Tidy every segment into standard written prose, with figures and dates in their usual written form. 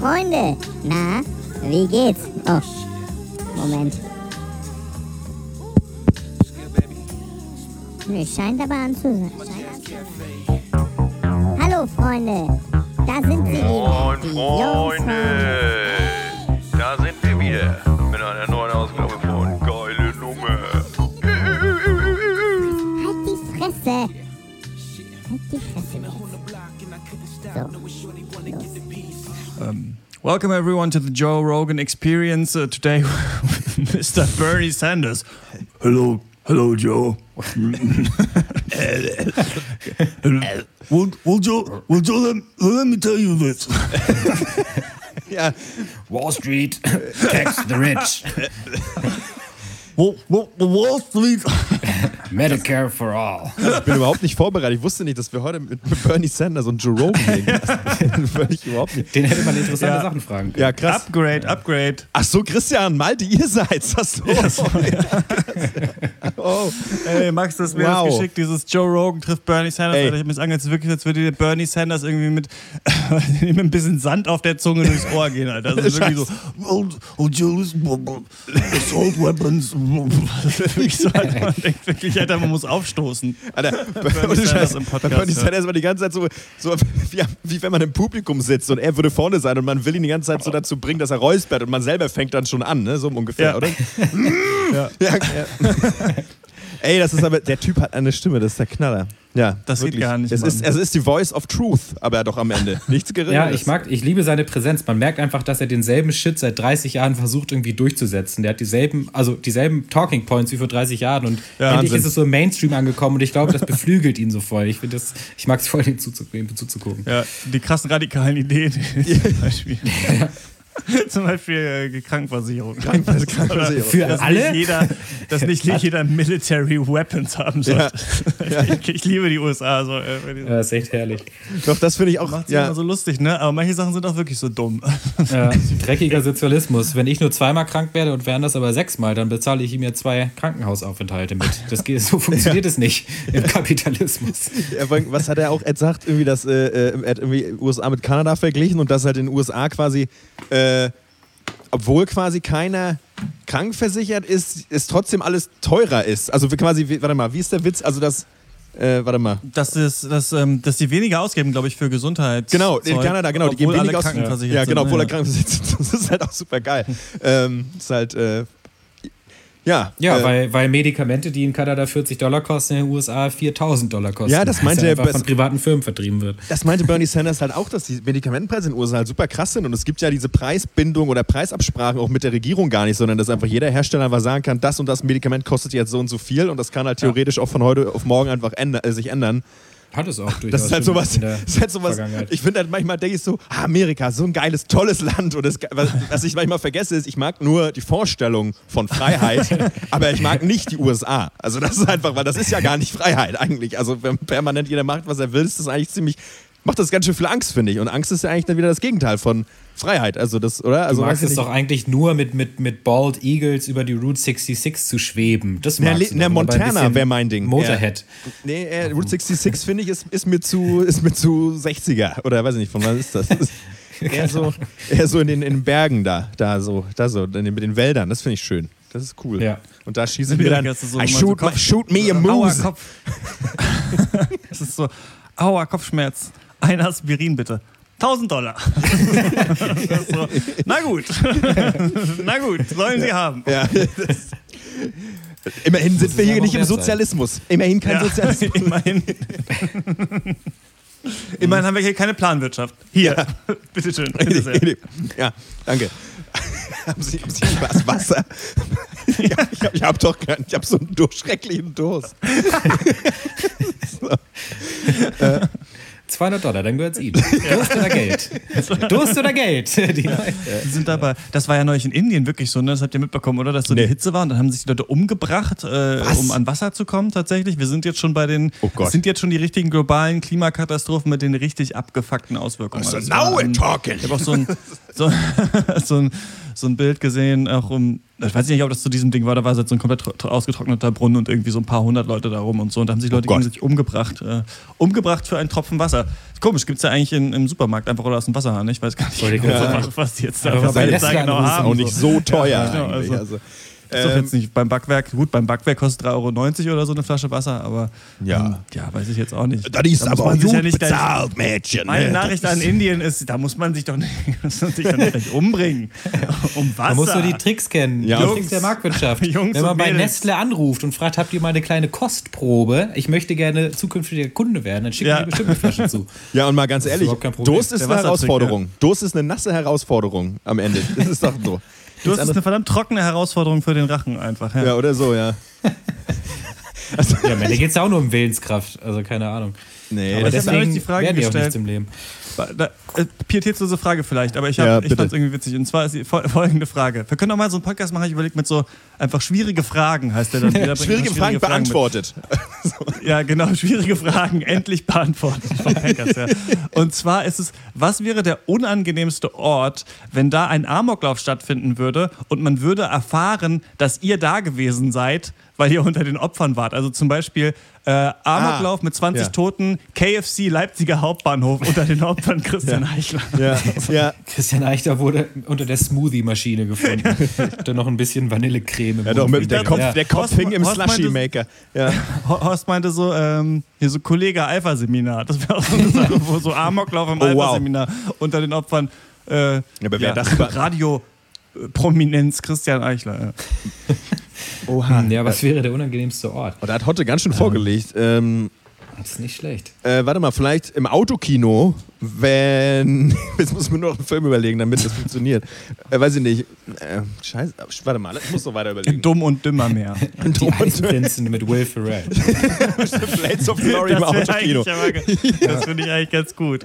Freunde, na, wie geht's? Oh, Moment. Nö, scheint aber an zu sein. Hallo Freunde, da sind sie wieder. Die Freunde, da sind wir wieder mit einer neuen Ausgabe von Geile Nummer. Halt die Fresse. Halt die Fresse. So, los. Welcome everyone to the Joe Rogan Experience. Today with Mr. Bernie Sanders. Hello, Joe. Well, Joe, let me tell you this. Ja, Wall Street, tax the rich. Wall Street. Medicare for all. Ich bin überhaupt nicht vorbereitet. Ich wusste nicht, dass wir heute mit Bernie Sanders und Joe Rogan reden. Völlig überhaupt nicht. Den hätte man interessante Sachen fragen können. Ja, krass. Upgrade. Ach so, Christian, Malte, ihr seid's. Ach so. Oh. Ey, Max, das mir das geschickt, dieses Joe Rogan trifft Bernie Sanders. Alter, ich hab mir das angehört, wirklich, als würde der Bernie Sanders irgendwie mit ein bisschen Sand auf der Zunge durchs Ohr gehen, Alter. Das ist wirklich so, Oh, Joe, assault weapons. wirklich so, Alter, man denkt wirklich, Alter, man muss aufstoßen. Alter, Bernie Sanders im Podcast, Bernie Sanders war die ganze Zeit so wie wenn man im Publikum sitzt und er würde vorne sein und man will ihn die ganze Zeit so dazu bringen, dass er räuspert und man selber fängt dann schon an, ne? So ungefähr, oder? Ja. Ey, das ist aber, der Typ hat eine Stimme, das ist der Knaller. Ja, das wirklich. geht gar nicht. Es ist die Voice of Truth, aber doch am Ende. Nichts Geringeres. Ja, ich liebe seine Präsenz. Man merkt einfach, dass er denselben Shit seit 30 Jahren versucht irgendwie durchzusetzen. Der hat dieselben Talking Points wie vor 30 Jahren und endlich ist es so im Mainstream angekommen und ich glaube, das beflügelt ihn so voll. Ich mag es voll, ihm zuzugucken. Ja, die krassen radikalen Ideen, zum Beispiel. Zum Beispiel Krankenversicherung. Für alle? Dass nicht jeder Military Weapons haben sollte. Ja. Ich liebe die USA. So, das ist echt herrlich. Doch, das finde ich auch. Macht sich immer so lustig, ne? Aber manche Sachen sind auch wirklich so dumm. Ja, dreckiger Sozialismus. Wenn ich nur 2-mal krank werde und wären das aber 6-mal, dann bezahle ich ihm ja 2 Krankenhausaufenthalte mit. So funktioniert es nicht im Kapitalismus. Was hat er auch gesagt? Irgendwie, dass er hat irgendwie USA mit Kanada verglichen und dass halt in den USA quasi obwohl quasi keiner krankversichert ist, trotzdem alles teurer ist. Also quasi, warte mal, wie ist der Witz? Also dass die weniger ausgeben, glaube ich, für Gesundheit. Genau, in Kanada, genau, die geben weniger aus. Krankenversichert ja, genau, obwohl sind, er krankenversichert sind. Das ist halt auch super geil. Ist halt, weil Medikamente, die in Kanada $40 kosten, in den USA $4.000 kosten. Ja, das meinte er, von privaten Firmen vertrieben wird. Das meinte Bernie Sanders halt auch, dass die Medikamentenpreise in den USA halt super krass sind und es gibt ja diese Preisbindung oder Preisabsprachen auch mit der Regierung gar nicht, sondern dass einfach jeder Hersteller einfach sagen kann, das und das Medikament kostet jetzt so und so viel und das kann halt theoretisch auch von heute auf morgen einfach sich ändern. Hat es auch durchaus. Das ist halt sowas, ich finde halt manchmal, denke ich so, Amerika, so ein geiles, tolles Land. Und was ich manchmal vergesse, ist, ich mag nur die Vorstellung von Freiheit, aber ich mag nicht die USA. Also das ist einfach, weil das ist ja gar nicht Freiheit eigentlich. Also wenn permanent jeder macht, was er will, ist das eigentlich macht das ganz schön viel Angst, finde ich. Und Angst ist ja eigentlich dann wieder das Gegenteil von Freiheit. Also das, oder? Also du magst es doch eigentlich nur mit Bald Eagles über die Route 66 zu schweben. Das magst du Montana wäre mein Ding. Motorhead. Route 66 finde ich ist mir zu 60er oder weiß ich nicht, von wann ist das? Eher so in den Bergen da so mit den Wäldern. Das finde ich schön. Das ist cool. Ja. Und da schießen wir dann. Shoot me a moose. Das ist so, aua, Kopfschmerz. Ein Aspirin bitte. $1.000. So, na gut, sollen Sie haben. Ja, immerhin sind wir hier nicht im Sozialismus. Immerhin kein Sozialismus. Immerhin haben wir hier keine Planwirtschaft. Hier, bitteschön. Ja, danke. Haben Sie was Wasser? Ich habe so einen schrecklichen Durst. So. $200, dann gehört's ihm. Durst oder Geld? Durst oder Geld? Die sind dabei. Das war ja neulich in Indien wirklich so, ne? Das habt ihr mitbekommen, oder? Dass so die Hitze war und dann haben sich die Leute umgebracht, um an Wasser zu kommen tatsächlich. Wir sind jetzt schon sind jetzt schon die richtigen globalen Klimakatastrophen mit den richtig abgefuckten Auswirkungen. So now we're talking. Ich habe auch so ein so ein Bild gesehen, auch ich weiß nicht, ob das zu diesem Ding war, da war so ein komplett ausgetrockneter Brunnen und irgendwie so ein paar hundert Leute da rum und so. Und da haben sich Leute gegenseitig umgebracht. Umgebracht für einen Tropfen Wasser. Komisch, gibt es ja eigentlich im Supermarkt einfach oder aus dem Wasserhahn. Ich weiß gar nicht, was die jetzt da genau haben. Auch nicht so teuer genau, eigentlich. Also. Ist doch jetzt nicht beim Backwerk. Gut, beim Backwerk kostet 3,90 € oder so eine Flasche Wasser, aber weiß ich jetzt auch nicht. Das ist aber gut bezahlt, Mädchen. Meine Nachricht an Indien ist, da muss man sich doch nicht umbringen. Um Wasser. Man muss nur die Tricks kennen, die Tricks der Marktwirtschaft. Wenn man bei Nestle anruft und fragt, habt ihr mal eine kleine Kostprobe? Ich möchte gerne zukünftiger Kunde werden, dann schickt mir bestimmt eine Flasche zu. Ja, und mal ganz ehrlich, Durst ist eine Herausforderung. Ja. Durst ist eine nasse Herausforderung am Ende. Das ist doch so. Du hast eine verdammt trockene Herausforderung für den Rachen einfach. Ja, oder so, ja. Ja, am Ende geht es ja auch nur um Willenskraft, also keine Ahnung. Nee, aber deswegen habe ich die Frage gestellt. Im Leben. Pietätslose Frage vielleicht, aber ich fand es irgendwie witzig. Und zwar ist die folgende Frage. Wir können auch mal so einen Podcast machen, ich überlege mit so einfach schwierige Fragen, heißt der dann. Schwierige Fragen beantwortet. Ja, genau, schwierige Fragen endlich beantwortet vom Packers, ja. Und zwar ist es, was wäre der unangenehmste Ort, wenn da ein Amoklauf stattfinden würde und man würde erfahren, dass ihr da gewesen seid, weil ihr unter den Opfern wart. Also zum Beispiel Amoklauf mit 20 Toten, KFC Leipziger Hauptbahnhof unter den Opfern Christian Eichler. Ja. Christian Eichler wurde unter der Smoothie-Maschine gefunden. Dann noch ein bisschen Vanillecreme. Ja, doch, der Kopf hing im Slushy-Maker. Ja. Horst meinte so, hier so Kollege-Alpha-Seminar. Das wäre auch so eine Sache, wo so Amoklauf im Alpha-Seminar unter den Opfern. Aber wer das Radio Prominenz Christian Eichler. Ja. Oha. Ja, was wäre der unangenehmste Ort? Da hat Hotte ganz schön vorgelegt. Das ist nicht schlecht. Warte mal, vielleicht im Autokino, wenn. Jetzt muss ich mir nur noch einen Film überlegen, damit das funktioniert. Weiß ich nicht. Scheiße. Warte mal, ich muss noch weiter überlegen. Dumm und Dümmer mehr. Die Eisprinzen mit Will Ferrell. Blades of Glory im Autokino. Das finde ich eigentlich ganz gut.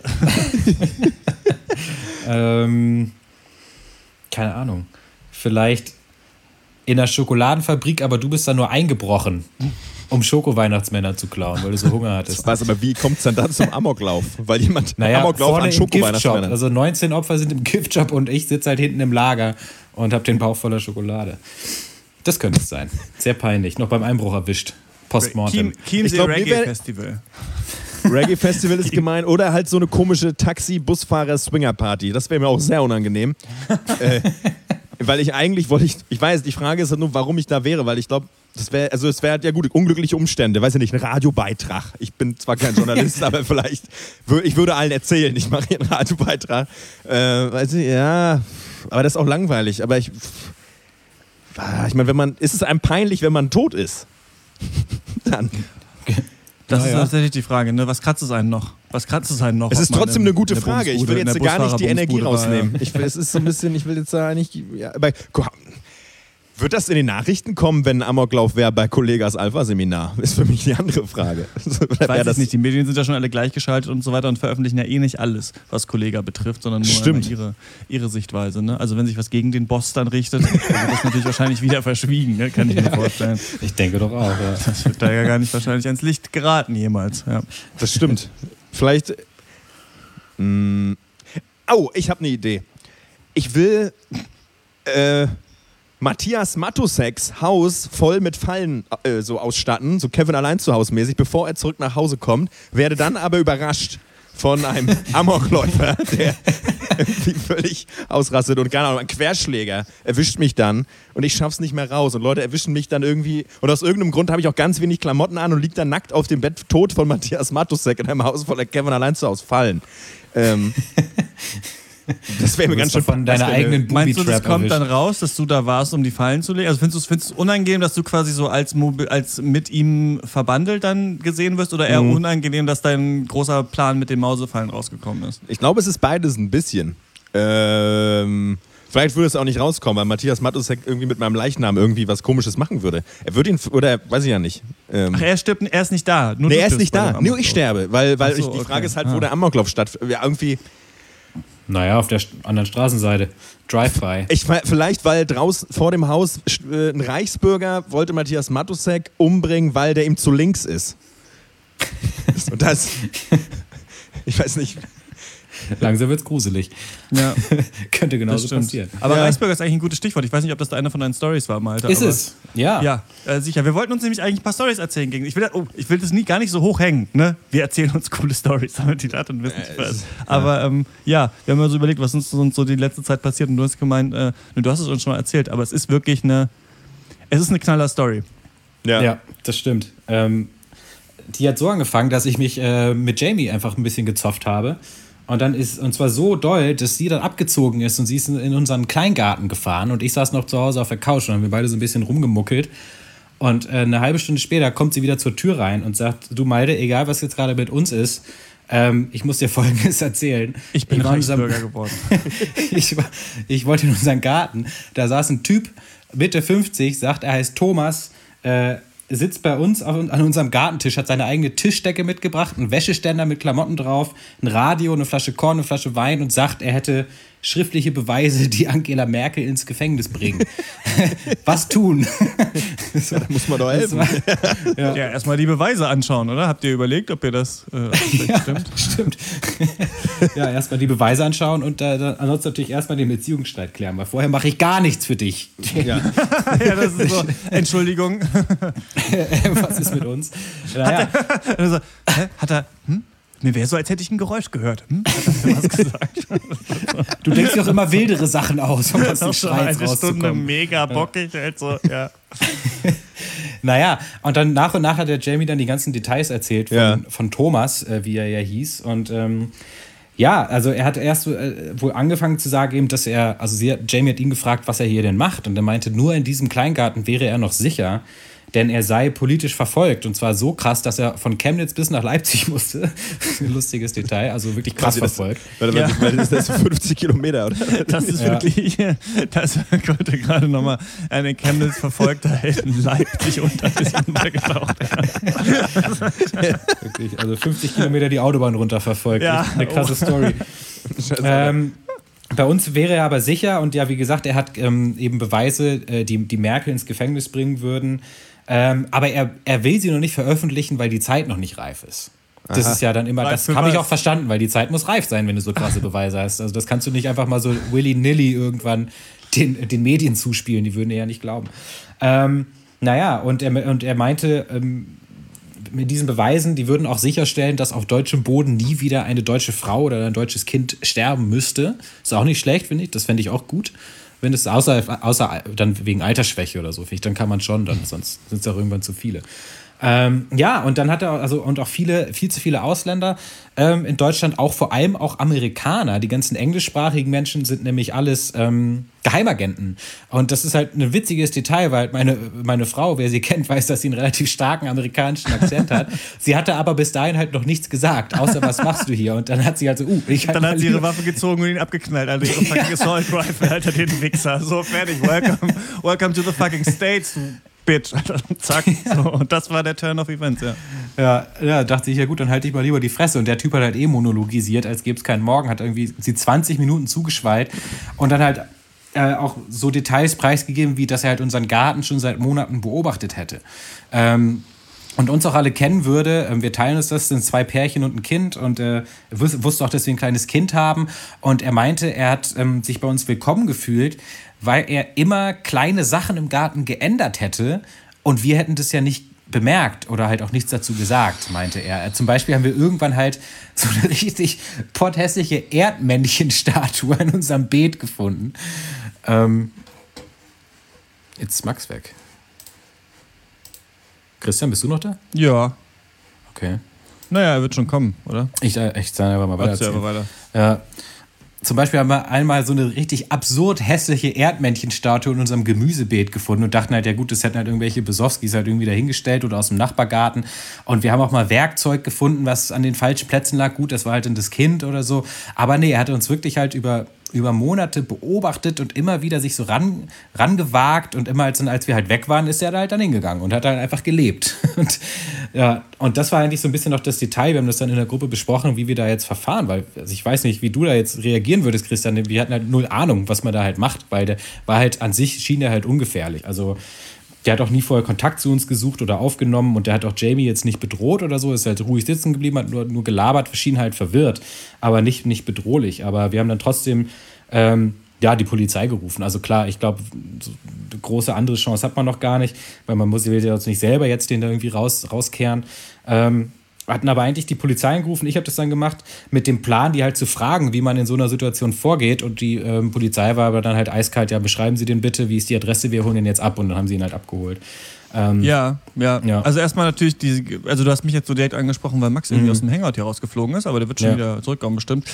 Keine Ahnung. Vielleicht in einer Schokoladenfabrik, aber du bist da nur eingebrochen, um Schoko-Weihnachtsmänner zu klauen, weil du so Hunger hattest. Was, aber wie kommt es dann zum Amoklauf? Weil jemand Amoklauf an Schoko-Weihnachtsmännern. Also 19 Opfer sind im Giftshop und ich sitze halt hinten im Lager und habe den Bauch voller Schokolade. Das könnte es sein. Sehr peinlich. Noch beim Einbruch erwischt. Postmortem. Chiemsee Reggae-Festival. Reggae-Festival ist gemein. Oder halt so eine komische Taxi-Busfahrer-Swinger-Party. Das wäre mir auch sehr unangenehm. Weil ich eigentlich ich weiß, die Frage ist halt nur, warum ich da wäre, weil ich glaube, es wäre ja gut, unglückliche Umstände, weiß ich nicht, ein Radiobeitrag. Ich bin zwar kein Journalist, aber vielleicht, ich würde allen erzählen, ich mache hier einen Radiobeitrag. Weiß ich, ja, aber das ist auch langweilig. Aber ich meine, ist es einem peinlich, wenn man tot ist? Dann. Das ist tatsächlich die Frage, ne? Was kratzt es einen noch? Es ist trotzdem eine gute Frage. Ich will jetzt gar nicht die Energie rausnehmen. Es ist so ein bisschen, ich will jetzt da nicht. Ja, aber, wird das in den Nachrichten kommen, wenn ein Amoklauf wäre bei Kollegas Alpha-Seminar? Ist für mich die andere Frage. Ich weiß es nicht. Die Medien sind ja schon alle gleichgeschaltet und so weiter und veröffentlichen ja nicht alles, was Kollega betrifft, sondern nur ihre Sichtweise. Ne? Also wenn sich was gegen den Boss dann richtet, dann wird das natürlich wahrscheinlich wieder verschwiegen, ne? Kann ich mir vorstellen. Ich denke doch auch, ja. Das wird da ja gar nicht wahrscheinlich ans Licht geraten jemals. Ja. Das stimmt. Vielleicht. Ich habe eine Idee. Ich will Matthias Matuseks Haus voll mit Fallen so ausstatten, so Kevin allein zu Hause mäßig, bevor er zurück nach Hause kommt, werde dann aber überrascht von einem Amokläufer, der irgendwie völlig ausrastet und keine Ahnung, ein Querschläger erwischt mich dann und ich schaff's nicht mehr raus und Leute erwischen mich dann irgendwie und aus irgendeinem Grund habe ich auch ganz wenig Klamotten an und liege dann nackt auf dem Bett tot von Matthias Matusek in einem Haus voller Kevin allein zu Hause Fallen. Das wäre mir ganz schön von deiner eigenen Booby-Trap. Meinst du, das kommt dann raus, dass du da warst, um die Fallen zu legen? Also findest du es unangenehm, dass du quasi so als mit ihm verbandelt dann gesehen wirst oder eher unangenehm, dass dein großer Plan mit den Mausefallen rausgekommen ist? Ich glaube, es ist beides ein bisschen. Vielleicht würde es auch nicht rauskommen, weil Matthias Matusek irgendwie mit meinem Leichnam irgendwie was Komisches machen würde. Er würde ihn, oder weiß ich ja nicht. Ach, er stirbt, er ist nicht da. Nur er ist nicht da. Nur ich sterbe, weil die Frage ist halt, wo der Amoklauf stattfindet. Ja, irgendwie. Naja, auf der anderen Straßenseite. Drive-by. Vielleicht, weil draußen vor dem Haus ein Reichsbürger wollte Matthias Matusek umbringen, weil der ihm zu links ist. Und das. Ich weiß nicht. Langsam wird's gruselig. Ja. Könnte genauso passieren. Aber Reisburger ist eigentlich ein gutes Stichwort. Ich weiß nicht, ob das da einer von deinen Stories war, Malte. Ist es? Ja. Ja, sicher. Wir wollten uns nämlich eigentlich ein paar Stories erzählen. Ich will das gar nicht so hoch hängen. Ne? Wir erzählen uns coole Stories, damit die Leute wissen, was. Aber wir haben mal so überlegt, was uns so die letzte Zeit passiert. Und du hast gemeint, du hast es uns schon mal erzählt, aber es ist wirklich eine knaller Story. Ja, das stimmt. Die hat so angefangen, dass ich mich mit Jamie einfach ein bisschen gezofft habe. Und zwar so doll, dass sie dann abgezogen ist und sie ist in unseren Kleingarten gefahren und ich saß noch zu Hause auf der Couch und haben wir beide so ein bisschen rumgemuckelt. Und eine halbe Stunde später kommt sie wieder zur Tür rein und sagt, du Malte, egal was jetzt gerade mit uns ist, ich muss dir Folgendes erzählen. Ich bin Reichsbürger geworden. Ich wollte in unseren Garten, da saß ein Typ, Mitte 50, sagt, er heißt Thomas, sitzt bei uns an unserem Gartentisch, hat seine eigene Tischdecke mitgebracht, einen Wäscheständer mit Klamotten drauf, ein Radio, eine Flasche Korn, eine Flasche Wein und sagt, er hätte schriftliche Beweise, die Angela Merkel ins Gefängnis bringen. Was tun? Da muss man doch helfen. Ja, erstmal die Beweise anschauen, oder? Habt ihr überlegt, ob ihr das stimmt? Stimmt. Ja, erstmal die Beweise anschauen und ansonsten natürlich erstmal den Beziehungsstreit klären, weil vorher mache ich gar nichts für dich. Ja, das ist so, Entschuldigung. Was ist mit uns? Hat er mir wäre so, als hätte ich ein Geräusch gehört. Hat er mir was gesagt? Du denkst dir auch immer wildere Sachen aus, um aus dem Schreien rauszukommen. Eine Stunde mega bockig, halt so, ja. Naja, und dann nach und nach hat der Jamie dann die ganzen Details erzählt von Thomas, wie er ja hieß. Und also er hat erst wohl angefangen zu sagen, eben, dass Jamie hat ihn gefragt, was er hier denn macht. Und er meinte, nur in diesem Kleingarten wäre er noch sicher. Denn er sei politisch verfolgt und zwar so krass, dass er von Chemnitz bis nach Leipzig musste. Ein lustiges Detail, also wirklich krass verfolgt. Das ist 50 Kilometer, oder? Das ist wirklich, das konnte gerade nochmal eine Chemnitz verfolgter Held in Leipzig untergetaucht. Wirklich, also 50 Kilometer die Autobahn runter verfolgt. Ja. Eine krasse Story. Bei uns wäre er aber sicher und ja, wie gesagt, er hat eben Beweise, die Merkel ins Gefängnis bringen würden. Aber er will sie noch nicht veröffentlichen, weil die Zeit noch nicht reif ist. Das ist ja dann immer, das habe ich auch verstanden, weil die Zeit muss reif sein, wenn du so krasse Beweise hast. Also das kannst du nicht einfach mal so willy-nilly irgendwann den Medien zuspielen, die würden dir ja nicht glauben. Und er meinte, mit diesen Beweisen, die würden auch sicherstellen, dass auf deutschem Boden nie wieder eine deutsche Frau oder ein deutsches Kind sterben müsste. Ist auch nicht schlecht, finde ich. Das fände ich auch gut. Wenn es außer dann wegen Altersschwäche oder so, dann kann man schon, dann sonst sind es auch irgendwann zu viele. Und dann hat er und auch viel zu viele Ausländer in Deutschland, auch vor allem auch Amerikaner. Die ganzen englischsprachigen Menschen sind nämlich alles Geheimagenten. Und das ist halt ein witziges Detail, weil meine Frau, wer sie kennt, weiß, dass sie einen relativ starken amerikanischen Akzent hat. Sie hatte aber bis dahin halt noch nichts gesagt, außer was machst du hier? Und dann hat sie halt so, dann hat sie ihre Waffe gezogen und ihn abgeknallt. Also ihre fucking Assault Rifle, Alter, den Wichser. So, fertig. Welcome to the fucking States, Bitch. Zack. So, und das war der Turn of Events, ja. Ja, dachte ich, ja gut, dann halte ich mal lieber die Fresse. Und der Typ hat halt monologisiert, als gäbe es keinen Morgen, hat irgendwie sie 20 Minuten zugeschweißt und dann halt auch so Details preisgegeben, wie dass er halt unseren Garten schon seit Monaten beobachtet hätte. Und uns auch alle kennen würde. Wir teilen uns das, sind 2 Pärchen und ein Kind und wusste auch, dass wir ein kleines Kind haben. Und er meinte, er hat sich bei uns willkommen gefühlt, weil er immer kleine Sachen im Garten geändert hätte und wir hätten das ja nicht bemerkt oder halt auch nichts dazu gesagt, meinte er. Zum Beispiel haben wir irgendwann halt so eine richtig potthässliche Erdmännchenstatue in unserem Beet gefunden. Jetzt ist Max weg. Christian, bist du noch da? Ja. Okay. Naja, er wird schon kommen, oder? Ich sage aber mal weiter. Ja. Zum Beispiel haben wir einmal so eine richtig absurd hässliche Erdmännchenstatue in unserem Gemüsebeet gefunden und dachten halt, ja gut, das hätten halt irgendwelche Besowskis halt irgendwie dahingestellt oder aus dem Nachbargarten. Und wir haben auch mal Werkzeug gefunden, was an den falschen Plätzen lag. Gut, das war halt dann das Kind oder so. Aber nee, er hat uns wirklich halt über Monate beobachtet und immer wieder sich so rangewagt und immer als wir halt weg waren, ist er da halt dann hingegangen und hat halt einfach gelebt. Und das war eigentlich so ein bisschen noch das Detail. Wir haben das dann in der Gruppe besprochen, wie wir da jetzt verfahren, weil ich weiß nicht, wie du da jetzt reagieren würdest, Christian. Wir hatten halt null Ahnung, was man da halt macht, weil der war halt an sich, schien der halt ungefährlich. Also der hat auch nie vorher Kontakt zu uns gesucht oder aufgenommen und der hat auch Jamie jetzt nicht bedroht oder so, ist halt ruhig sitzen geblieben, hat nur gelabert, schien halt verwirrt, aber nicht bedrohlich. Aber wir haben dann trotzdem die Polizei gerufen. Also klar, ich glaube, so eine große andere Chance hat man noch gar nicht, weil man will ja nicht selber jetzt den da irgendwie rauskehren. Hatten aber eigentlich die Polizei gerufen. Ich habe das dann gemacht mit dem Plan, die halt zu fragen, wie man in so einer Situation vorgeht. Und die Polizei war aber dann halt eiskalt, ja, beschreiben Sie den bitte, wie ist die Adresse, wir holen den jetzt ab. Und dann haben sie ihn halt abgeholt. Ja. Also erstmal natürlich, du hast mich jetzt so direkt angesprochen, weil Max irgendwie aus dem Hangout hier rausgeflogen ist, aber der wird schon wieder zurückkommen bestimmt.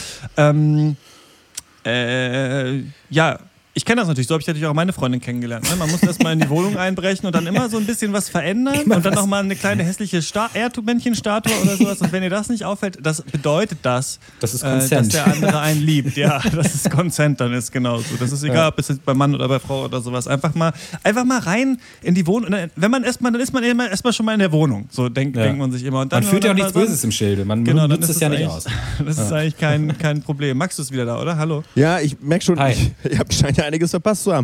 Ich kenne das natürlich, so habe ich natürlich auch meine Freundin kennengelernt. Ne? Man muss erstmal in die Wohnung einbrechen und dann immer so ein bisschen was verändern und dann nochmal eine kleine hässliche Erdmännchen-Statue oder sowas. Und wenn ihr das nicht auffällt, das bedeutet das ist Consent. dass der andere einen liebt. Ja, das ist Consent, dann ist genauso. Das ist egal, ob es jetzt bei Mann oder bei Frau oder sowas. Einfach mal rein in die Wohnung. Wenn man dann ist man erstmal schon mal in der Wohnung. So denkt man sich immer. Und dann man fühlt ja auch nichts Böses im Schilde. Man nutzt es ja nicht aus. Das ist eigentlich kein Problem. Max ist wieder da, oder? Hallo? Ja, ich merke schon, ich habe scheint einiges verpasst zu haben.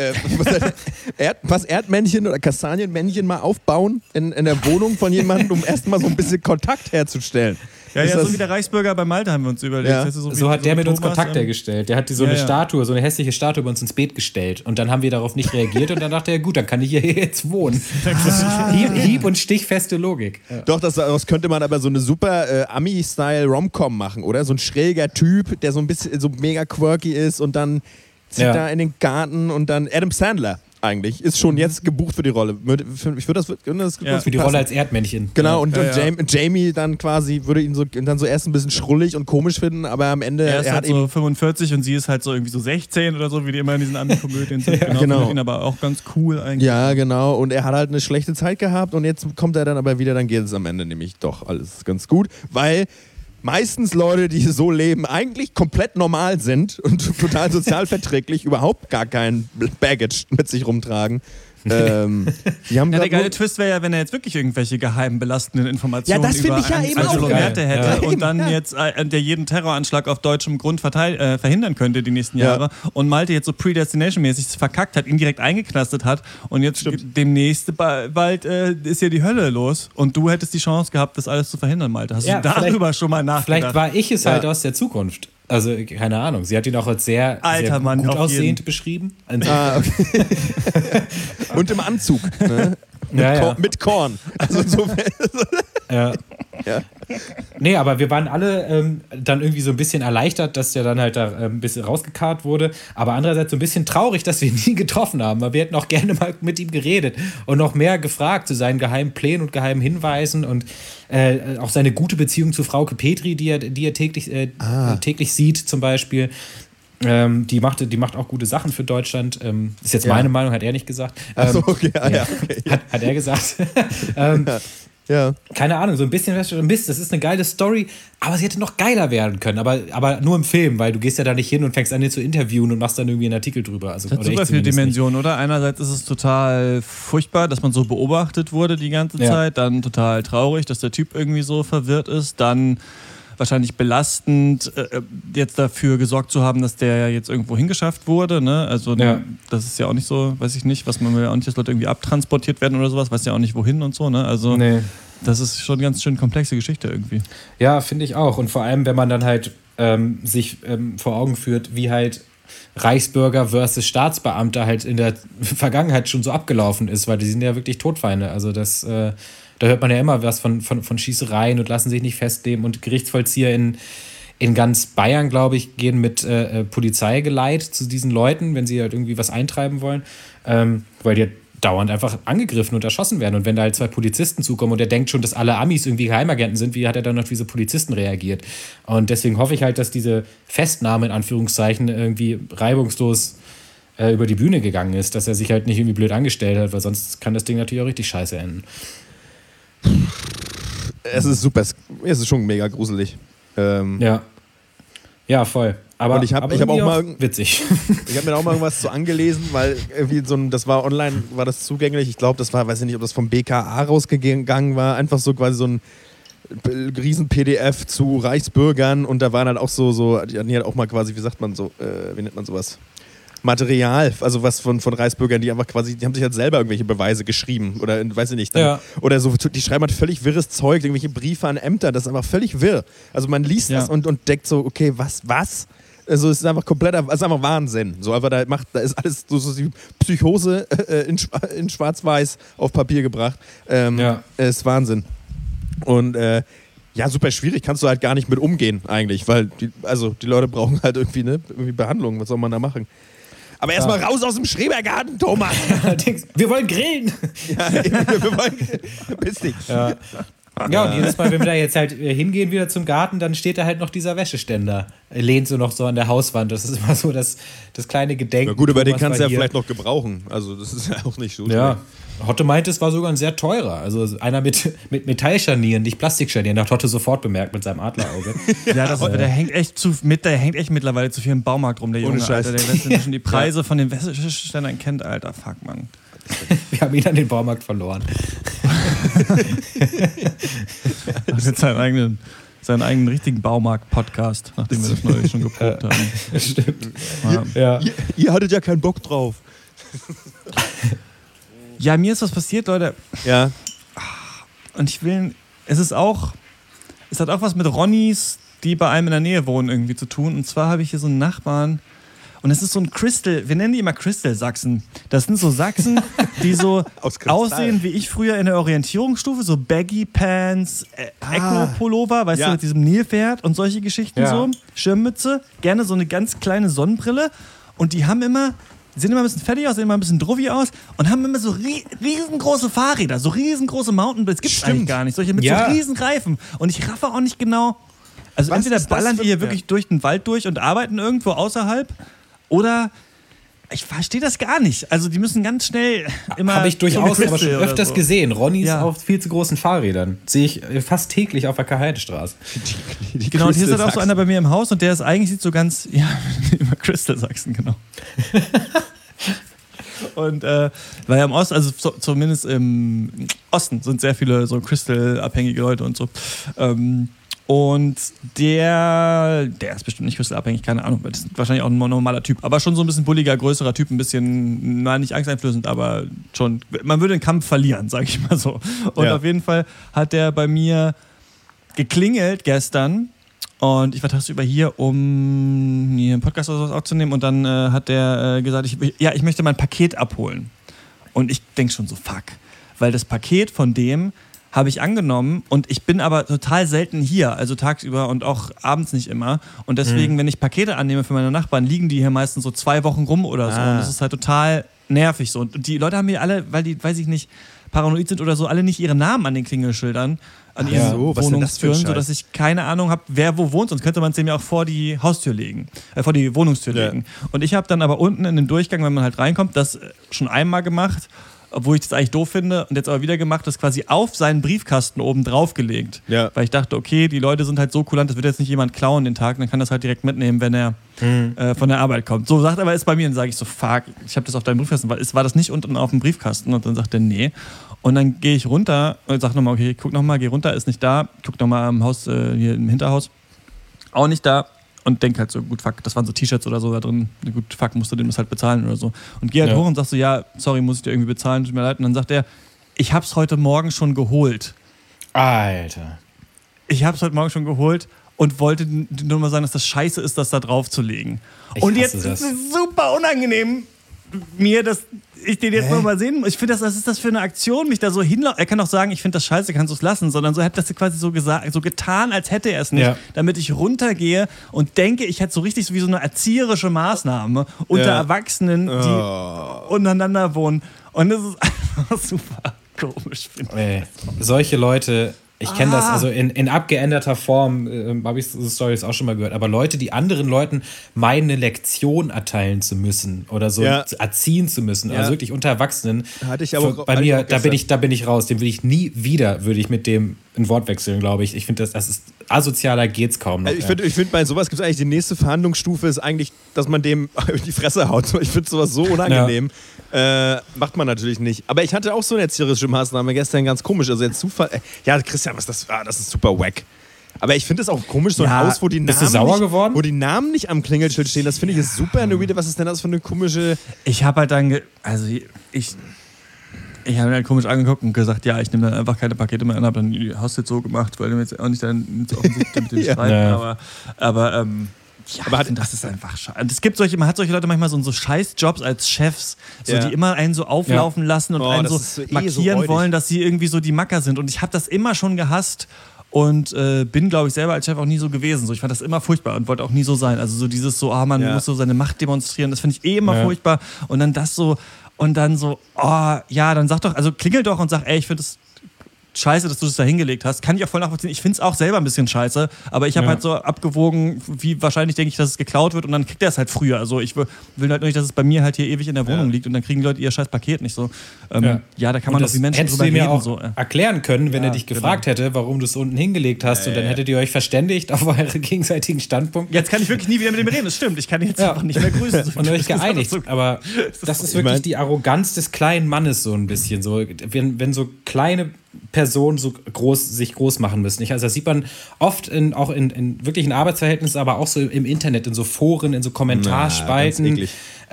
Was Erdmännchen oder Kastanienmännchen mal aufbauen in der Wohnung von jemandem, um erstmal so ein bisschen Kontakt herzustellen. Ja, so wie der Reichsbürger bei Malte haben wir uns überlegt. Ja. So hat der mit uns Kontakt hergestellt. Der hat so eine Statue, so eine hässliche Statue bei uns ins Beet gestellt. Und dann haben wir darauf nicht reagiert und dann dachte er, gut, dann kann ich hier jetzt wohnen. Hieb- und stichfeste Logik. Ja. Doch, das könnte man aber so eine super Ami-Style-Rom-Com machen, oder? So ein schräger Typ, der so ein bisschen so mega quirky ist und dann zieht da in den Garten und dann Adam Sandler eigentlich ist schon jetzt gebucht für die Rolle. Ich würde das für die Rolle als Erdmännchen. Genau, und Jamie dann quasi würde ihn dann so erst ein bisschen schrullig und komisch finden, aber am Ende er ist halt so 45 und sie ist halt so irgendwie so 16 oder so, wie die immer in diesen Ami-Komödien sind. Genau. Finde ihn aber auch ganz cool eigentlich. Ja, genau. Und er hat halt eine schlechte Zeit gehabt und jetzt kommt er dann aber wieder, dann geht es am Ende nämlich doch alles ganz gut, weil meistens Leute, die so leben, eigentlich komplett normal sind und total sozialverträglich, überhaupt gar kein Baggage mit sich rumtragen. Der geile Twist wäre ja, wenn er jetzt wirklich irgendwelche geheim belastenden Informationen über Angelo Merte hätte und dann jetzt der jeden Terroranschlag auf deutschem Grund verhindern könnte die nächsten Jahre und Malte jetzt so Predestination-mäßig verkackt hat, ihn direkt eingeknastet hat und jetzt demnächst bald ist ja die Hölle los und du hättest die Chance gehabt, das alles zu verhindern, Malte. Hast du darüber schon mal nachgedacht? Vielleicht war ich es halt aus der Zukunft. Also, keine Ahnung. Sie hat ihn auch als sehr gut aussehend beschrieben. Okay. Und im Anzug. Ne? Mit Korn. Also so. Ja. Nee, aber wir waren alle dann irgendwie so ein bisschen erleichtert, dass der dann halt da ein bisschen rausgekarrt wurde. Aber andererseits so ein bisschen traurig, dass wir ihn nie getroffen haben. Weil wir hätten auch gerne mal mit ihm geredet und noch mehr gefragt zu seinen geheimen Plänen und geheimen Hinweisen und auch seine gute Beziehung zu Frauke Petri, die er täglich sieht zum Beispiel. Die macht auch gute Sachen für Deutschland. Ist jetzt meine Meinung, hat er nicht gesagt. Achso, okay. Hat er gesagt. Keine Ahnung, so ein bisschen Mist, das ist eine geile Story, aber sie hätte noch geiler werden können, aber nur im Film, weil du gehst ja da nicht hin und fängst an, ihn zu interviewen und machst dann irgendwie einen Artikel drüber. Also, das hat super viele Dimensionen, oder? Einerseits ist es total furchtbar, dass man so beobachtet wurde die ganze Zeit, dann total traurig, dass der Typ irgendwie so verwirrt ist, dann wahrscheinlich belastend, jetzt dafür gesorgt zu haben, dass der jetzt irgendwo hingeschafft wurde. Ne? Also das ist ja auch nicht so, weiß ich nicht, was man will ja auch nicht, dass Leute irgendwie abtransportiert werden oder sowas, weiß ja auch nicht wohin und so. Ne? Also das ist schon eine ganz schön komplexe Geschichte irgendwie. Ja, finde ich auch. Und vor allem, wenn man dann halt sich vor Augen führt, wie halt Reichsbürger versus Staatsbeamter halt in der Vergangenheit schon so abgelaufen ist, weil die sind ja wirklich Todfeinde. Also das da hört man ja immer was von Schießereien und lassen sich nicht festnehmen. Und Gerichtsvollzieher in ganz Bayern, glaube ich, gehen mit Polizeigeleit zu diesen Leuten, wenn sie halt irgendwie was eintreiben wollen, weil die dauernd einfach angegriffen und erschossen werden. Und wenn da halt 2 Polizisten zukommen und der denkt schon, dass alle Amis irgendwie Geheimagenten sind, wie hat er dann auf diese Polizisten reagiert? Und deswegen hoffe ich halt, dass diese Festnahme in Anführungszeichen irgendwie reibungslos über die Bühne gegangen ist, dass er sich halt nicht irgendwie blöd angestellt hat, weil sonst kann das Ding natürlich auch richtig scheiße enden. Es ist super, es ist schon mega gruselig. Ja, voll. Aber ich hab auch mal witzig. Ich habe mir auch mal irgendwas zu angelesen, weil irgendwie das war online, war das zugänglich. Ich glaube, das war, weiß ich nicht, ob das vom BKA rausgegangen war, einfach so quasi so ein riesen PDF zu Reichsbürgern und da waren halt auch so die hatten halt auch mal quasi, wie sagt man so, wie nennt man sowas? Material, also was von Reichsbürgern, die einfach quasi, die haben sich halt selber irgendwelche Beweise geschrieben oder weiß ich nicht. Dann, oder so, die schreiben halt völlig wirres Zeug, irgendwelche Briefe an Ämter, das ist einfach völlig wirr. Also man liest das und denkt so, okay, was? Also es ist einfach es ist einfach Wahnsinn. So einfach da ist alles so die Psychose in Schwarz-Weiß auf Papier gebracht. Ist Wahnsinn. Und super schwierig, kannst du halt gar nicht mit umgehen eigentlich, weil die Leute brauchen halt irgendwie Behandlung. Was soll man da machen? Aber erstmal raus aus dem Schrebergarten, Thomas. Wir wollen grillen. Ja, wir wollen grillen. Ja, und jedes Mal, wenn wir da jetzt halt hingehen wieder zum Garten, dann steht da halt noch dieser Wäscheständer. Lehnt so noch so an der Hauswand. Das ist immer so das kleine Gedenken. Na gut, aber den kannst du ja vielleicht noch gebrauchen. Also das ist ja auch nicht so. Ja. Hotte meinte, es war sogar ein sehr teurer. Also einer mit Metallscharnieren, nicht Plastikscharnieren. Hat Hotte sofort bemerkt mit seinem Adlerauge. Der hängt echt mittlerweile zu viel im Baumarkt rum, der Junge. Ohne Scheiß. Alter, der lässt schon die Preise von den Wäscheständern kennt, Alter. Fuck, Mann. Wir haben ihn an den Baumarkt verloren. Er hat jetzt seinen eigenen richtigen Baumarkt-Podcast, nachdem wir das neulich schon geprobt haben. Stimmt. Ja. Ihr hattet ja keinen Bock drauf. Ja, mir ist was passiert, Leute. Ja. Und es hat auch was mit Ronnys, die bei einem in der Nähe wohnen, irgendwie zu tun. Und zwar habe ich hier so einen Nachbarn. Und es ist so ein Crystal, wir nennen die immer Crystal-Sachsen. Das sind so Sachsen, die so aussehen wie ich früher in der Orientierungsstufe, so Baggy Pants, Echo-Pullover, weißt du, mit diesem Nilpferd und solche Geschichten so. Schirmmütze, gerne so eine ganz kleine Sonnenbrille. Und die sehen immer ein bisschen fertig aus, sehen immer ein bisschen druffi aus und haben immer so riesengroße Fahrräder, so riesengroße Mountainbikes. Gibt's eigentlich gar nicht. Solche mit so riesen Reifen. Und ich raffe auch nicht genau. Also entweder ballern die hier wirklich durch den Wald durch und arbeiten irgendwo außerhalb. Oder ich verstehe das gar nicht. Also die müssen ganz schnell immer... Habe ich durchaus aber schon öfters gesehen. Ronnys auf viel zu großen Fahrrädern. Sehe ich fast täglich auf der Karl-Heide-Straße. Genau, und hier ist halt auch so einer bei mir im Haus und der ist eigentlich sieht so ganz... Ja, immer Crystal Sachsen, genau. Und weil ja im Osten, also zumindest im Osten sind sehr viele so Crystal-abhängige Leute und so. Und der ist bestimmt nicht crystalabhängig, keine Ahnung, das ist wahrscheinlich auch ein normaler Typ, aber schon so ein bisschen bulliger, größerer Typ, ein bisschen, nicht angsteinflößend, aber schon, man würde den Kampf verlieren, sag ich mal so. Und auf jeden Fall hat der bei mir geklingelt gestern und ich war tagsüber hier, um hier einen Podcast oder sowas aufzunehmen und dann hat der gesagt, ich möchte mein Paket abholen. Und ich denke schon so, fuck, weil das Paket von dem habe ich angenommen und ich bin aber total selten hier, also tagsüber und auch abends nicht immer. Und deswegen, wenn ich Pakete annehme für meine Nachbarn, liegen die hier meistens so 2 Wochen rum oder so. Und das ist halt total nervig so. Und die Leute haben mir alle, weil die, weiß ich nicht, paranoid sind oder so, alle nicht ihre Namen an den Klingelschildern, an ihren Wohnungstüren, sodass ich keine Ahnung habe, wer wo wohnt. Sonst könnte man es dem ja auch vor die Haustür legen, vor die Wohnungstür legen. Und ich habe dann aber unten in dem Durchgang, wenn man halt reinkommt, das schon einmal gemacht, obwohl ich das eigentlich doof finde und jetzt aber wieder gemacht, das quasi auf seinen Briefkasten oben drauf gelegt. Ja. Weil ich dachte, okay, die Leute sind halt so kulant, das wird jetzt nicht jemand klauen den Tag, dann kann das halt direkt mitnehmen, wenn er von der Arbeit kommt. So sagt aber, ist bei mir, dann sage ich so, fuck, ich habe das auf deinem Briefkasten, war das nicht unten auf dem Briefkasten? Und dann sagt er, nee. Und dann gehe ich runter und sage nochmal, okay, guck nochmal, geh runter, ist nicht da, guck nochmal im Haus, hier im Hinterhaus, auch nicht da. Und denk halt so, gut, fuck, das waren so T-Shirts oder so da drin. Gut, fuck, musst du dem das halt bezahlen oder so. Und geh halt hoch und sagst so, ja, sorry, muss ich dir irgendwie bezahlen, tut mir leid. Und dann sagt er, ich hab's heute Morgen schon geholt. Alter. Ich hab's heute Morgen schon geholt und wollte nur mal sagen, dass das scheiße ist, das da drauf zu legen. Und jetzt ist es super unangenehm, mir das, ich den jetzt nochmal sehen muss. Ich finde, was ist das für eine Aktion, mich da so hinlaufen. Er kann auch sagen, ich finde das scheiße, kannst du es lassen, sondern so hat das quasi so gesagt, so getan, als hätte er es nicht, damit ich runtergehe und denke, ich hätte so richtig so wie so eine erzieherische Maßnahme unter Erwachsenen, die untereinander wohnen. Und das ist einfach super komisch, finde ich. Solche Leute... Ich kenne das, also in abgeänderter Form habe ich so Storys auch schon mal gehört, aber Leute, die anderen Leuten meine Lektion erteilen zu müssen oder so erziehen zu müssen, also wirklich unter Erwachsenen. Hatte ich aber bei mir, da bin ich raus, den will ich nie wieder, würde ich mit dem ein Wort wechseln, glaube ich. Ich finde, das ist asozialer geht's kaum noch. Ich finde, bei sowas gibt es eigentlich die nächste Verhandlungsstufe ist eigentlich, dass man dem in die Fresse haut. Ich finde sowas so unangenehm. Macht man natürlich nicht. Aber ich hatte auch so eine erzieherische Maßnahme gestern, ganz komisch. Also jetzt Zufall. Ja, Christian, das ist super wack. Aber ich finde es auch komisch, so ein Haus, wo die Namen bist du sauer geworden? Wo die Namen nicht am Klingelschild stehen. Das finde ich ist super weird. Was ist denn das für eine komische... Ich habe halt dann... Ich habe ihn halt komisch angeguckt und gesagt, ja, ich nehme dann einfach keine Pakete mehr an, habe dann die Haustür so gemacht, weil du jetzt auch nicht dann offensichtlich mit dem streiten, aber ich finde, das ist einfach scheiße. Es gibt man hat solche Leute manchmal so Scheißjobs als Chefs, die immer einen so auflaufen lassen und einen so markieren wollen, dass sie irgendwie so die Macker sind. Und ich habe das immer schon gehasst und bin, glaube ich, selber als Chef auch nie so gewesen. So, ich fand das immer furchtbar und wollte auch nie so sein. Also so dieses man muss so seine Macht demonstrieren, das finde ich immer furchtbar. Und dann das so... Und dann so, dann sag doch, also klingel doch und sag, ey, ich finde es scheiße, dass du das da hingelegt hast. Kann ich auch voll nachvollziehen. Ich finde es auch selber ein bisschen scheiße, aber ich habe halt so abgewogen, wie wahrscheinlich denke ich, dass es geklaut wird und dann kriegt er es halt früher. Also ich will halt nicht, dass es bei mir halt hier ewig in der Wohnung liegt und dann kriegen die Leute ihr scheiß Paket nicht so. Da kann man doch wie Menschen drüber reden. Hättest du mir auch erklären können, wenn er dich gefragt hätte, warum du es unten hingelegt hast und dann hättet ihr euch verständigt auf eure gegenseitigen Standpunkte. Jetzt kann ich wirklich nie wieder mit ihm reden, das stimmt. Ich kann ihn jetzt einfach nicht mehr grüßen. Und euch geeinigt. Aber das ist wirklich die Arroganz des kleinen Mannes so ein bisschen. So, wenn so kleine Personen sich groß machen müssen. Also das sieht man oft auch in wirklichen Arbeitsverhältnissen, aber auch so im Internet, in so Foren, in so Kommentarspalten.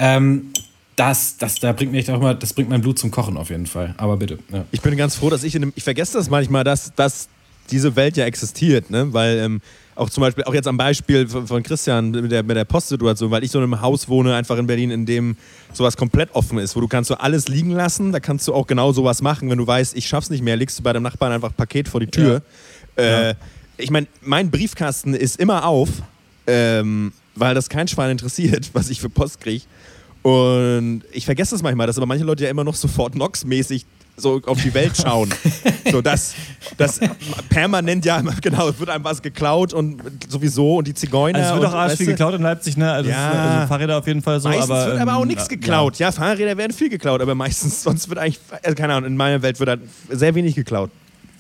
Da bringt mich auch immer, das bringt mein Blut zum Kochen auf jeden Fall. Aber bitte. Ja. Ich bin ganz froh, dass ich vergesse das manchmal, dass diese Welt ja existiert, ne? Weil auch zum Beispiel, auch jetzt am Beispiel von Christian mit der Postsituation, weil ich so in einem Haus wohne, einfach in Berlin, in dem sowas komplett offen ist, wo du kannst so alles liegen lassen, da kannst du auch genau sowas machen, wenn du weißt, ich schaff's nicht mehr, legst du bei dem Nachbarn einfach ein Paket vor die Tür. Ich meine, mein Briefkasten ist immer auf, weil das kein Schwein interessiert, was ich für Post kriege. Und ich vergesse das manchmal, dass aber manche Leute ja immer noch so Fort Knox-mäßig so auf die Welt schauen. So, das permanent genau, es wird einem was geklaut und sowieso und die Zigeuner. Also es wird auch arsch viel geklaut in Leipzig, ne? Also Fahrräder auf jeden Fall so. Meistens wird aber auch nichts geklaut. Ja, Fahrräder werden viel geklaut, aber meistens, sonst wird eigentlich, keine Ahnung, in meiner Welt wird halt sehr wenig geklaut.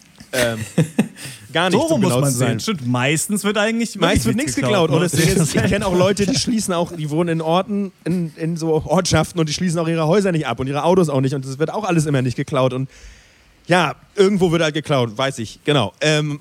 Gar nicht, so muss man sehen. Stimmt, meistens wird nichts geklaut. Und ich kenne auch Leute, die wohnen in Orten, in so Ortschaften und die schließen auch ihre Häuser nicht ab und ihre Autos auch nicht und das wird auch alles immer nicht geklaut und ja, irgendwo wird halt geklaut, weiß ich, genau.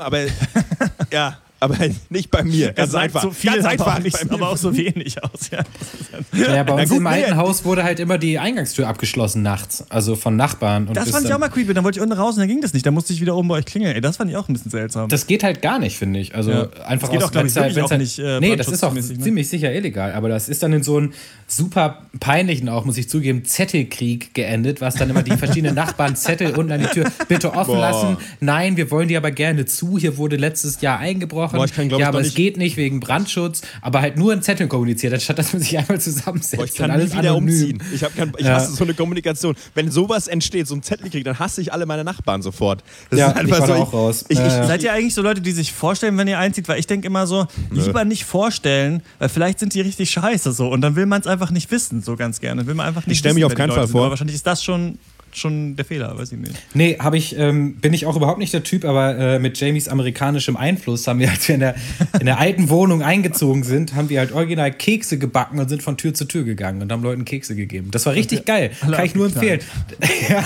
Aber nicht bei mir. Ganz einfach. So viel, ganz einfach. Aber auch so wenig aus. Ja, bei uns im alten Haus wurde halt immer die Eingangstür abgeschlossen nachts. Also von Nachbarn. Und das fand ich auch mal creepy. Dann wollte ich unten raus und dann ging das nicht. Dann musste ich wieder oben bei euch klingeln. Ey, das fand ich auch ein bisschen seltsam. Das geht halt gar nicht, finde ich. Also einfach das geht auch, glaube ich, auch nicht. Nee, das ist auch ziemlich sicher illegal. Aber das ist dann in so einem super peinlichen, auch muss ich zugeben, Zettelkrieg geendet, was dann immer die verschiedenen Nachbarn Zettel unten an die Tür bitte offen lassen. Nein, wir wollen die aber gerne zu. Hier wurde letztes Jahr eingebrochen. Aber es geht nicht wegen Brandschutz, aber halt nur in Zetteln kommuniziert, anstatt dass man sich einmal zusammensetzt. Ich kann alles wieder umziehen. Ich hasse so eine Kommunikation. Wenn sowas entsteht, so ein Zettelkrieg, dann hasse ich alle meine Nachbarn sofort. Das ist einfach ich war auch raus. Seid ihr eigentlich so Leute, die sich vorstellen, wenn ihr einzieht? Weil ich denke immer so, lieber nicht vorstellen, weil vielleicht sind die richtig scheiße so und dann will man es einfach nicht wissen, so ganz gerne. Will man einfach nicht ich stelle mich auf keinen Fall vor. Aber wahrscheinlich ist das schon der Fehler, weiß ich nicht. Nee, bin ich auch überhaupt nicht der Typ, aber mit Jamies amerikanischem Einfluss haben wir, als wir in der alten Wohnung eingezogen sind, haben wir halt original Kekse gebacken und sind von Tür zu Tür gegangen und haben Leuten Kekse gegeben. Das war richtig geil. Kann ich nur empfehlen. Ja.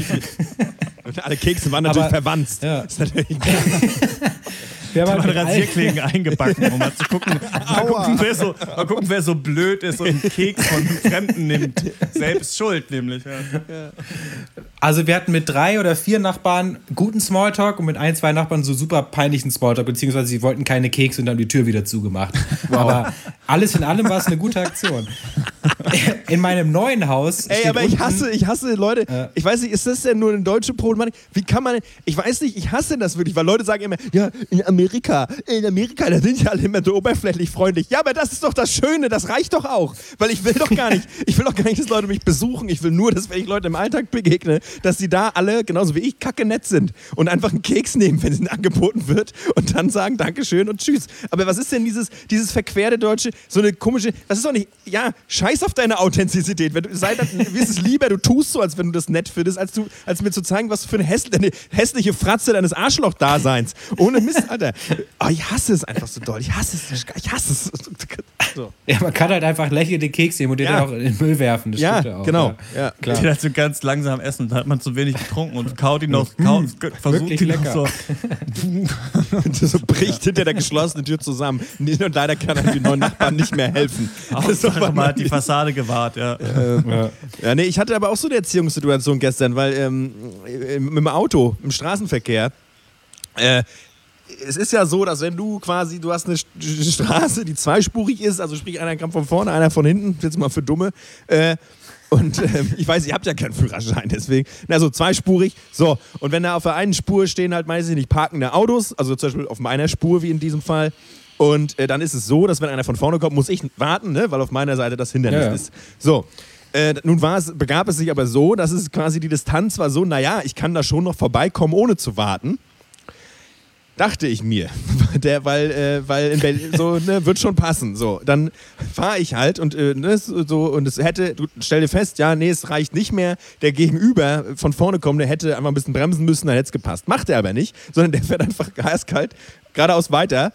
Und alle Kekse waren natürlich verwandt. Ja. Das ist natürlich geil. Wir haben halt Rasierklingen eingebacken, um mal zu gucken, wer so blöd ist und einen Keks von Fremden nimmt. Selbst schuld nämlich. Ja. Also wir hatten mit 3 oder 4 Nachbarn guten Smalltalk und mit 1, 2 Nachbarn so super peinlichen Smalltalk, beziehungsweise sie wollten keine Kekse und haben die Tür wieder zugemacht. Wow. Aber alles in allem war es eine gute Aktion. In meinem neuen Haus. Ey, aber ich hasse Leute. Ich weiß nicht, ist das denn nur eine deutsche Problematik? Wie kann man. Ich weiß nicht, ich hasse das wirklich, weil Leute sagen immer, ja, in Amerika, da sind ja alle immer so oberflächlich freundlich. Ja, aber das ist doch das Schöne, das reicht doch auch. Weil ich will doch gar nicht, dass Leute mich besuchen. Ich will nur, dass wenn ich Leute im Alltag begegne, dass sie da alle, genauso wie ich, kacke nett sind und einfach einen Keks nehmen, wenn es ihnen angeboten wird und dann sagen Dankeschön und Tschüss. Aber was ist denn dieses verquerte Deutsche, so eine komische, das ist doch nicht, ja, scheiß auf deine Authentizität. Mir ist es lieber, du tust so, als wenn du das nett findest, als mir zu zeigen, was für eine hässliche Fratze deines Arschloch-Daseins. Ohne Mist, Alter. Oh, ich hasse es einfach so doll. Ich hasse es. So. Ja, man kann halt einfach lächelnde Kekse nehmen und den auch in den Müll werfen. Das stimmt ja auch. Genau. Ja, klar. Den halt so ganz langsam essen und da hat man zu wenig getrunken und kaut ihn noch, versucht ihn lecker. noch so. So bricht hinter der geschlossenen Tür zusammen. Und leider kann einem die neuen Nachbarn nicht mehr helfen. Man hat die Fassade gewahrt, ja. Nee, ich hatte aber auch so eine Erziehungssituation gestern, weil mit dem Auto, im Straßenverkehr, es ist ja so, dass wenn du hast eine Straße, die zweispurig ist, also sprich einer kommt von vorne, einer von hinten, jetzt mal für Dumme, und ich weiß, ihr habt ja keinen Führerschein, deswegen, also zweispurig, so, und wenn da auf der einen Spur stehen halt, weiß ich nicht, parkende Autos, also zum Beispiel auf meiner Spur, wie in diesem Fall, und dann ist es so, dass wenn einer von vorne kommt, muss ich warten, ne, weil auf meiner Seite das Hindernis ist. So. Nun begab es sich aber so, dass es quasi die Distanz war so, naja, ich kann da schon noch vorbeikommen, ohne zu warten. Dachte ich mir. Weil in Berlin so, ne, wird schon passen. So, dann fahre ich halt und und es hätte, du stell dir fest, ja, nee, es reicht nicht mehr. Der Gegenüber von vorne kommt, der hätte einfach ein bisschen bremsen müssen, dann hätte es gepasst. Macht er aber nicht, sondern der fährt einfach eiskalt geradeaus weiter.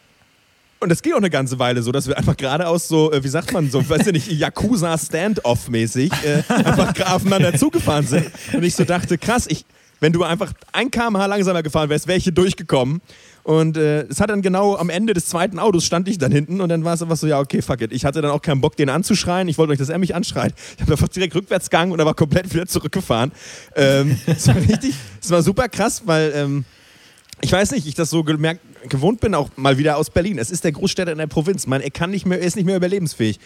Und das geht auch eine ganze Weile so, dass wir einfach geradeaus so, wie sagt man so, weiß ich nicht, Yakuza-Standoff-mäßig einfach aufeinander zugefahren sind. Und ich so dachte, krass, wenn du einfach 1 km/h langsamer gefahren wärst, wäre ich hier durchgekommen. Und es hat dann genau am Ende des zweiten Autos stand ich dann hinten und dann war es einfach so, ja, okay, fuck it. Ich hatte dann auch keinen Bock, den anzuschreien. Ich wollte euch, dass er mich anschreit. Ich habe einfach direkt rückwärts gegangen und er war komplett wieder zurückgefahren. Das war super krass, weil ich weiß nicht, ich das so gewohnt bin, auch mal wieder aus Berlin. Es ist der Großstädter in der Provinz. Er ist nicht mehr überlebensfähig.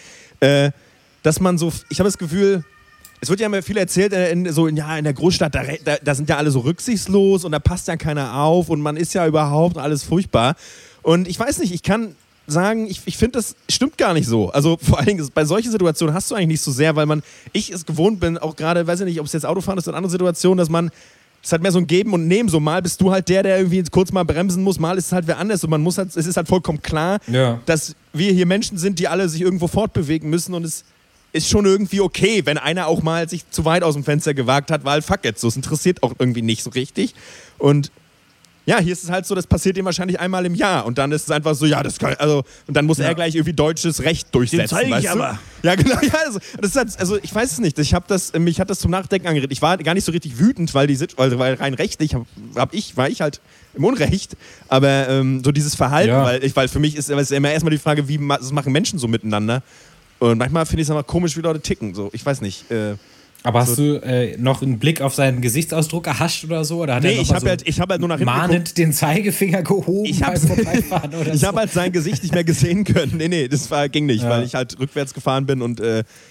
Dass man so, ich habe das Gefühl, es wird ja immer viel erzählt, in der Großstadt, da sind ja alle so rücksichtslos und da passt ja keiner auf und man ist ja überhaupt alles furchtbar. Und ich weiß nicht, ich kann sagen, ich finde, das stimmt gar nicht so. Also vor allen Dingen, bei solchen Situationen hast du eigentlich nicht so sehr, weil ich es gewohnt bin, auch gerade, weiß ich nicht, ob es jetzt Autofahren ist oder andere Situationen, dass man es ist halt mehr so ein Geben und Nehmen. So mal bist du halt der irgendwie kurz mal bremsen muss, mal ist es halt wer anders. Und man muss halt, es ist halt vollkommen klar, dass wir hier Menschen sind, die alle sich irgendwo fortbewegen müssen. Und es ist schon irgendwie okay, wenn einer auch mal sich zu weit aus dem Fenster gewagt hat, weil fuck it, so, es interessiert auch irgendwie nicht so richtig. Und ja, hier ist es halt so, das passiert ihm wahrscheinlich einmal im Jahr. Und dann ist es einfach so, ja, das kann, also, und dann muss er gleich irgendwie deutsches Recht durchsetzen. Den zeige ich aber. Ja, genau. Ja, das ist halt, also ich weiß es nicht. Mich hat das zum Nachdenken angeregt. Ich war gar nicht so richtig wütend, weil rein rechtlich war ich halt im Unrecht. Aber so dieses Verhalten, weil für mich ist immer erstmal die Frage, was machen Menschen so miteinander? Und manchmal finde ich es aber komisch, wie Leute ticken. So, ich weiß nicht. Aber hast du noch einen Blick auf seinen Gesichtsausdruck erhascht oder so? Oder hat er ich habe halt nur nach hinten mahnend den Zeigefinger gehoben beim Vorbeifahren oder so? Ich habe halt sein Gesicht nicht mehr gesehen können. Nee, das ging nicht, weil ich halt rückwärts gefahren bin und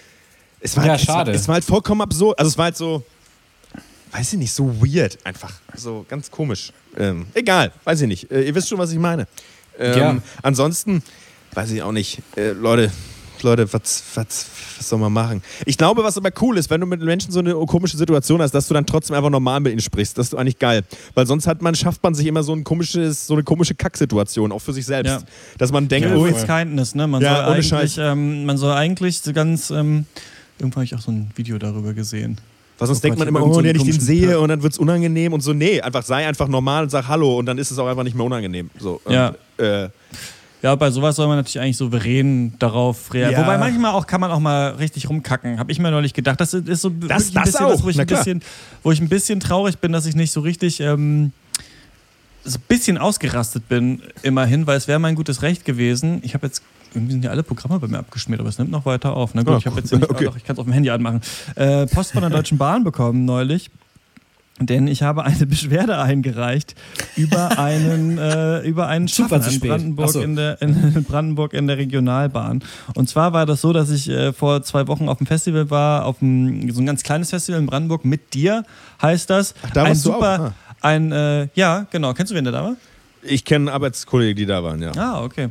es war halt, schade. Es war halt vollkommen absurd. Also es war halt so, weiß ich nicht, so weird einfach. So ganz komisch. Egal, weiß ich nicht. Ihr wisst schon, was ich meine. Ansonsten, weiß ich auch nicht. Leute, was soll man machen? Ich glaube, was aber cool ist, wenn du mit Menschen so eine komische Situation hast, dass du dann trotzdem einfach normal mit ihnen sprichst. Das ist eigentlich geil. Weil sonst schafft man sich immer so eine komische Kacksituation, auch für sich selbst. Ja. Dass man denkt, it's kindness, ne? Man soll eigentlich so ganz, irgendwann habe ich auch so ein Video darüber gesehen. Weil sonst denkt man immer, wenn ich den sehe und dann wird es unangenehm und so. Nee, sei einfach normal und sag Hallo und dann ist es auch einfach nicht mehr unangenehm. So, ja. Ja, bei sowas soll man natürlich eigentlich souverän darauf reagieren. Ja. Wobei manchmal kann man auch mal richtig rumkacken. Habe ich mir neulich gedacht. Das ist so ein bisschen was, wo ich ein bisschen traurig bin, dass ich nicht so richtig so ein bisschen ausgerastet bin, immerhin, weil es wäre mein gutes Recht gewesen. Ich habe jetzt, irgendwie sind ja alle Programme bei mir abgeschmiert, aber es nimmt noch weiter auf. Na gut, ich habe jetzt nicht, okay. Ich kann es auf dem Handy anmachen. Post von der Deutschen Bahn bekommen neulich. Denn ich habe eine Beschwerde eingereicht über einen Schaffner in Brandenburg in der Regionalbahn. Und zwar war das so, dass ich vor 2 Wochen auf dem Festival war, auf so ein ganz kleines Festival in Brandenburg, mit dir heißt das. Ach, da warst du auch? Ja, genau. Kennst du wen, der da war? Ich kenne Arbeitskollegen, die da waren, ja. Ah, okay.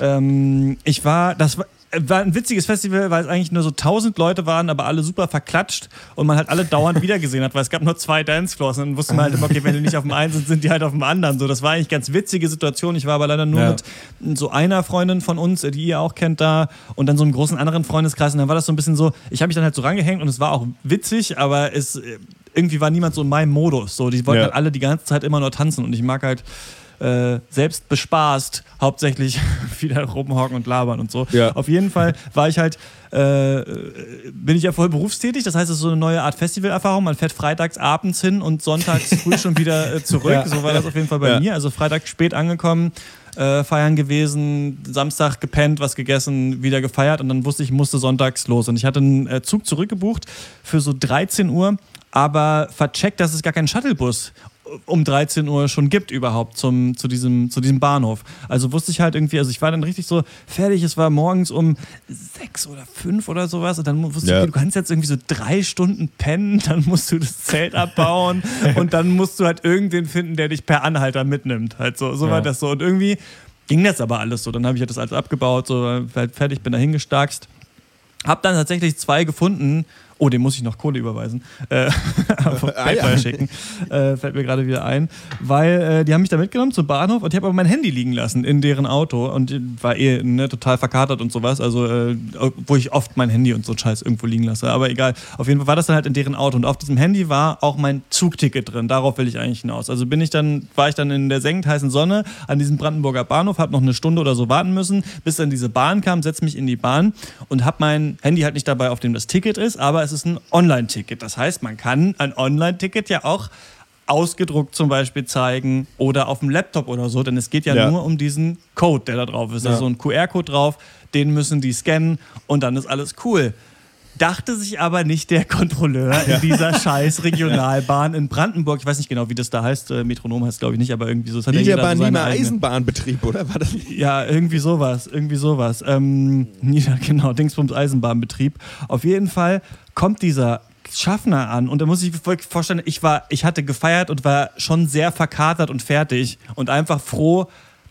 War ein witziges Festival, weil es eigentlich nur so 1000 Leute waren, aber alle super verklatscht und man halt alle dauernd wiedergesehen hat, weil es gab nur 2 Dancefloors und dann wusste man halt immer, okay, wenn die nicht auf dem einen sind die halt auf dem anderen. So, das war eigentlich eine ganz witzige Situation. Ich war aber leider nur mit so einer Freundin von uns, die ihr auch kennt, da und dann so einem großen anderen Freundeskreis und dann war das so ein bisschen so, ich habe mich dann halt so rangehängt und es war auch witzig, aber irgendwie war niemand so in meinem Modus. So, die wollten halt alle die ganze Zeit immer nur tanzen und ich mag halt selbst bespaßt, hauptsächlich wieder rumhocken und labern und so. Ja. Auf jeden Fall war ich halt, bin ich ja voll berufstätig, das heißt, es ist so eine neue Art Festivalerfahrung. Man fährt freitags abends hin und sonntags früh schon wieder zurück. Ja. So war das auf jeden Fall bei mir. Also Freitag spät angekommen, feiern gewesen, Samstag gepennt, was gegessen, wieder gefeiert und dann wusste ich musste sonntags los. Und ich hatte einen Zug zurückgebucht für so 13 Uhr, aber vercheckt, dass es gar keinen Shuttlebus um 13 Uhr schon gibt überhaupt zu diesem Bahnhof. Also wusste ich halt irgendwie, also ich war dann richtig so fertig, es war morgens um 6 oder 5 oder sowas und dann wusste ich, okay, du kannst jetzt irgendwie so 3 Stunden pennen, dann musst du das Zelt abbauen und dann musst du halt irgendwen finden, der dich per Anhalter mitnimmt. Halt so war das so und irgendwie ging das aber alles so. Dann habe ich halt das alles abgebaut, so halt fertig, bin da hingestarkst. Hab dann tatsächlich 2 gefunden. Oh, dem muss ich noch Kohle überweisen. PayPal schicken. Fällt mir gerade wieder ein. Weil die haben mich da mitgenommen zum Bahnhof und ich habe aber mein Handy liegen lassen in deren Auto und war total verkatert und sowas. Also, wo ich oft mein Handy und so Scheiß irgendwo liegen lasse. Aber egal. Auf jeden Fall war das dann halt in deren Auto und auf diesem Handy war auch mein Zugticket drin. Darauf will ich eigentlich hinaus. Also war ich dann in der sengend heißen Sonne an diesem Brandenburger Bahnhof, habe noch eine Stunde oder so warten müssen, bis dann diese Bahn kam, setze mich in die Bahn und habe mein Handy halt nicht dabei, auf dem das Ticket ist, aber es ist ein Online-Ticket. Das heißt, man kann ein Online-Ticket ja auch ausgedruckt zum Beispiel zeigen oder auf dem Laptop oder so, denn es geht ja nur um diesen Code, der da drauf ist. Da ist so ein QR-Code drauf, den müssen die scannen und dann ist alles cool. Dachte sich aber nicht der Kontrolleur in dieser scheiß Regionalbahn in Brandenburg. Ich weiß nicht genau, wie das da heißt. Metronom heißt glaube ich nicht, aber irgendwie so. Das hat Niederberliner Eisenbahnbetrieb, oder? War das? Ja, irgendwie sowas. Genau, Dingsbums Eisenbahnbetrieb. Auf jeden Fall kommt dieser Schaffner an und da muss ich mir vorstellen, ich hatte gefeiert und war schon sehr verkatert und fertig und einfach froh,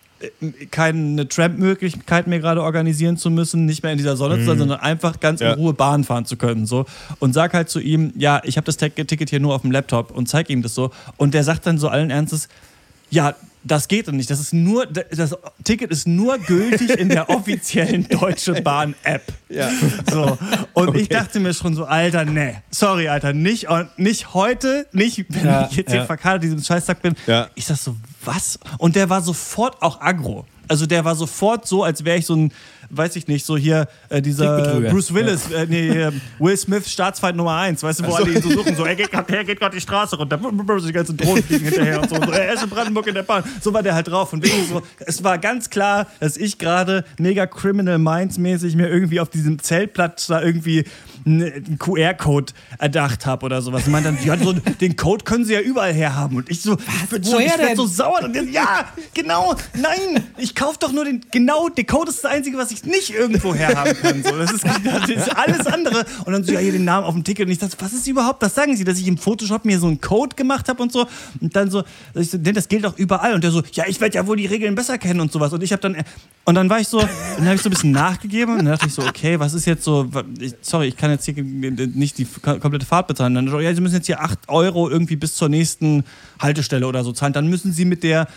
keine Tramp-Möglichkeit mehr gerade organisieren zu müssen, nicht mehr in dieser Sonne zu sein, sondern einfach ganz in Ruhe Bahn fahren zu können. So. Und sag halt zu ihm, ja, ich habe das Ticket hier nur auf dem Laptop und zeig ihm das so. Und der sagt dann so allen Ernstes, ja, das geht doch nicht. Das Ticket ist nur gültig in der offiziellen Deutsche Bahn-App. Ja. So. Und ich dachte mir schon so, Alter, nee. Sorry, Alter, nicht heute, nicht, wenn ich jetzt hier verkatert diesem Scheißtag bin. Ja. Ich sag so, was? Und der war sofort auch aggro. Also der war sofort so, als wäre ich so ein, weiß ich nicht, so hier dieser Bruce Willis, Will Smith, Staatsfeind Nummer 1, weißt du, wo alle ihn so suchen, so er geht gerade die Straße runter, die ganzen Drohnen fliegen hinterher und so, er ist in Brandenburg in der Bahn. So war der halt drauf. Und wegen so, es war ganz klar, dass ich gerade mega Criminal Minds mäßig mir irgendwie auf diesem Zeltplatz da irgendwie einen QR-Code erdacht habe oder sowas. Und meinte dann, ja, so, den Code können sie ja überall herhaben. Und ich so, ich werd so sauer. Und ja, genau, nein, ich kaufe doch nur der Code ist das Einzige, was ich nicht irgendwo herhaben kann. So, das ist alles andere. Und dann so, ja, hier den Namen auf dem Ticket. Und ich dachte, was ist überhaupt, was sagen sie, dass ich im Photoshop mir so einen Code gemacht habe und so. Und dann so, ich so, das gilt doch überall. Und der so, ja, ich werde ja wohl die Regeln besser kennen und sowas. Und ich habe dann war ich so, dann habe ich so ein bisschen nachgegeben. Und dann dachte ich so, okay, was ist jetzt so, sorry, ich kann jetzt hier nicht die komplette Fahrt bezahlen. Dann so, ja, sie müssen jetzt hier 8 € irgendwie bis zur nächsten Haltestelle oder so zahlen. Dann müssen sie mit der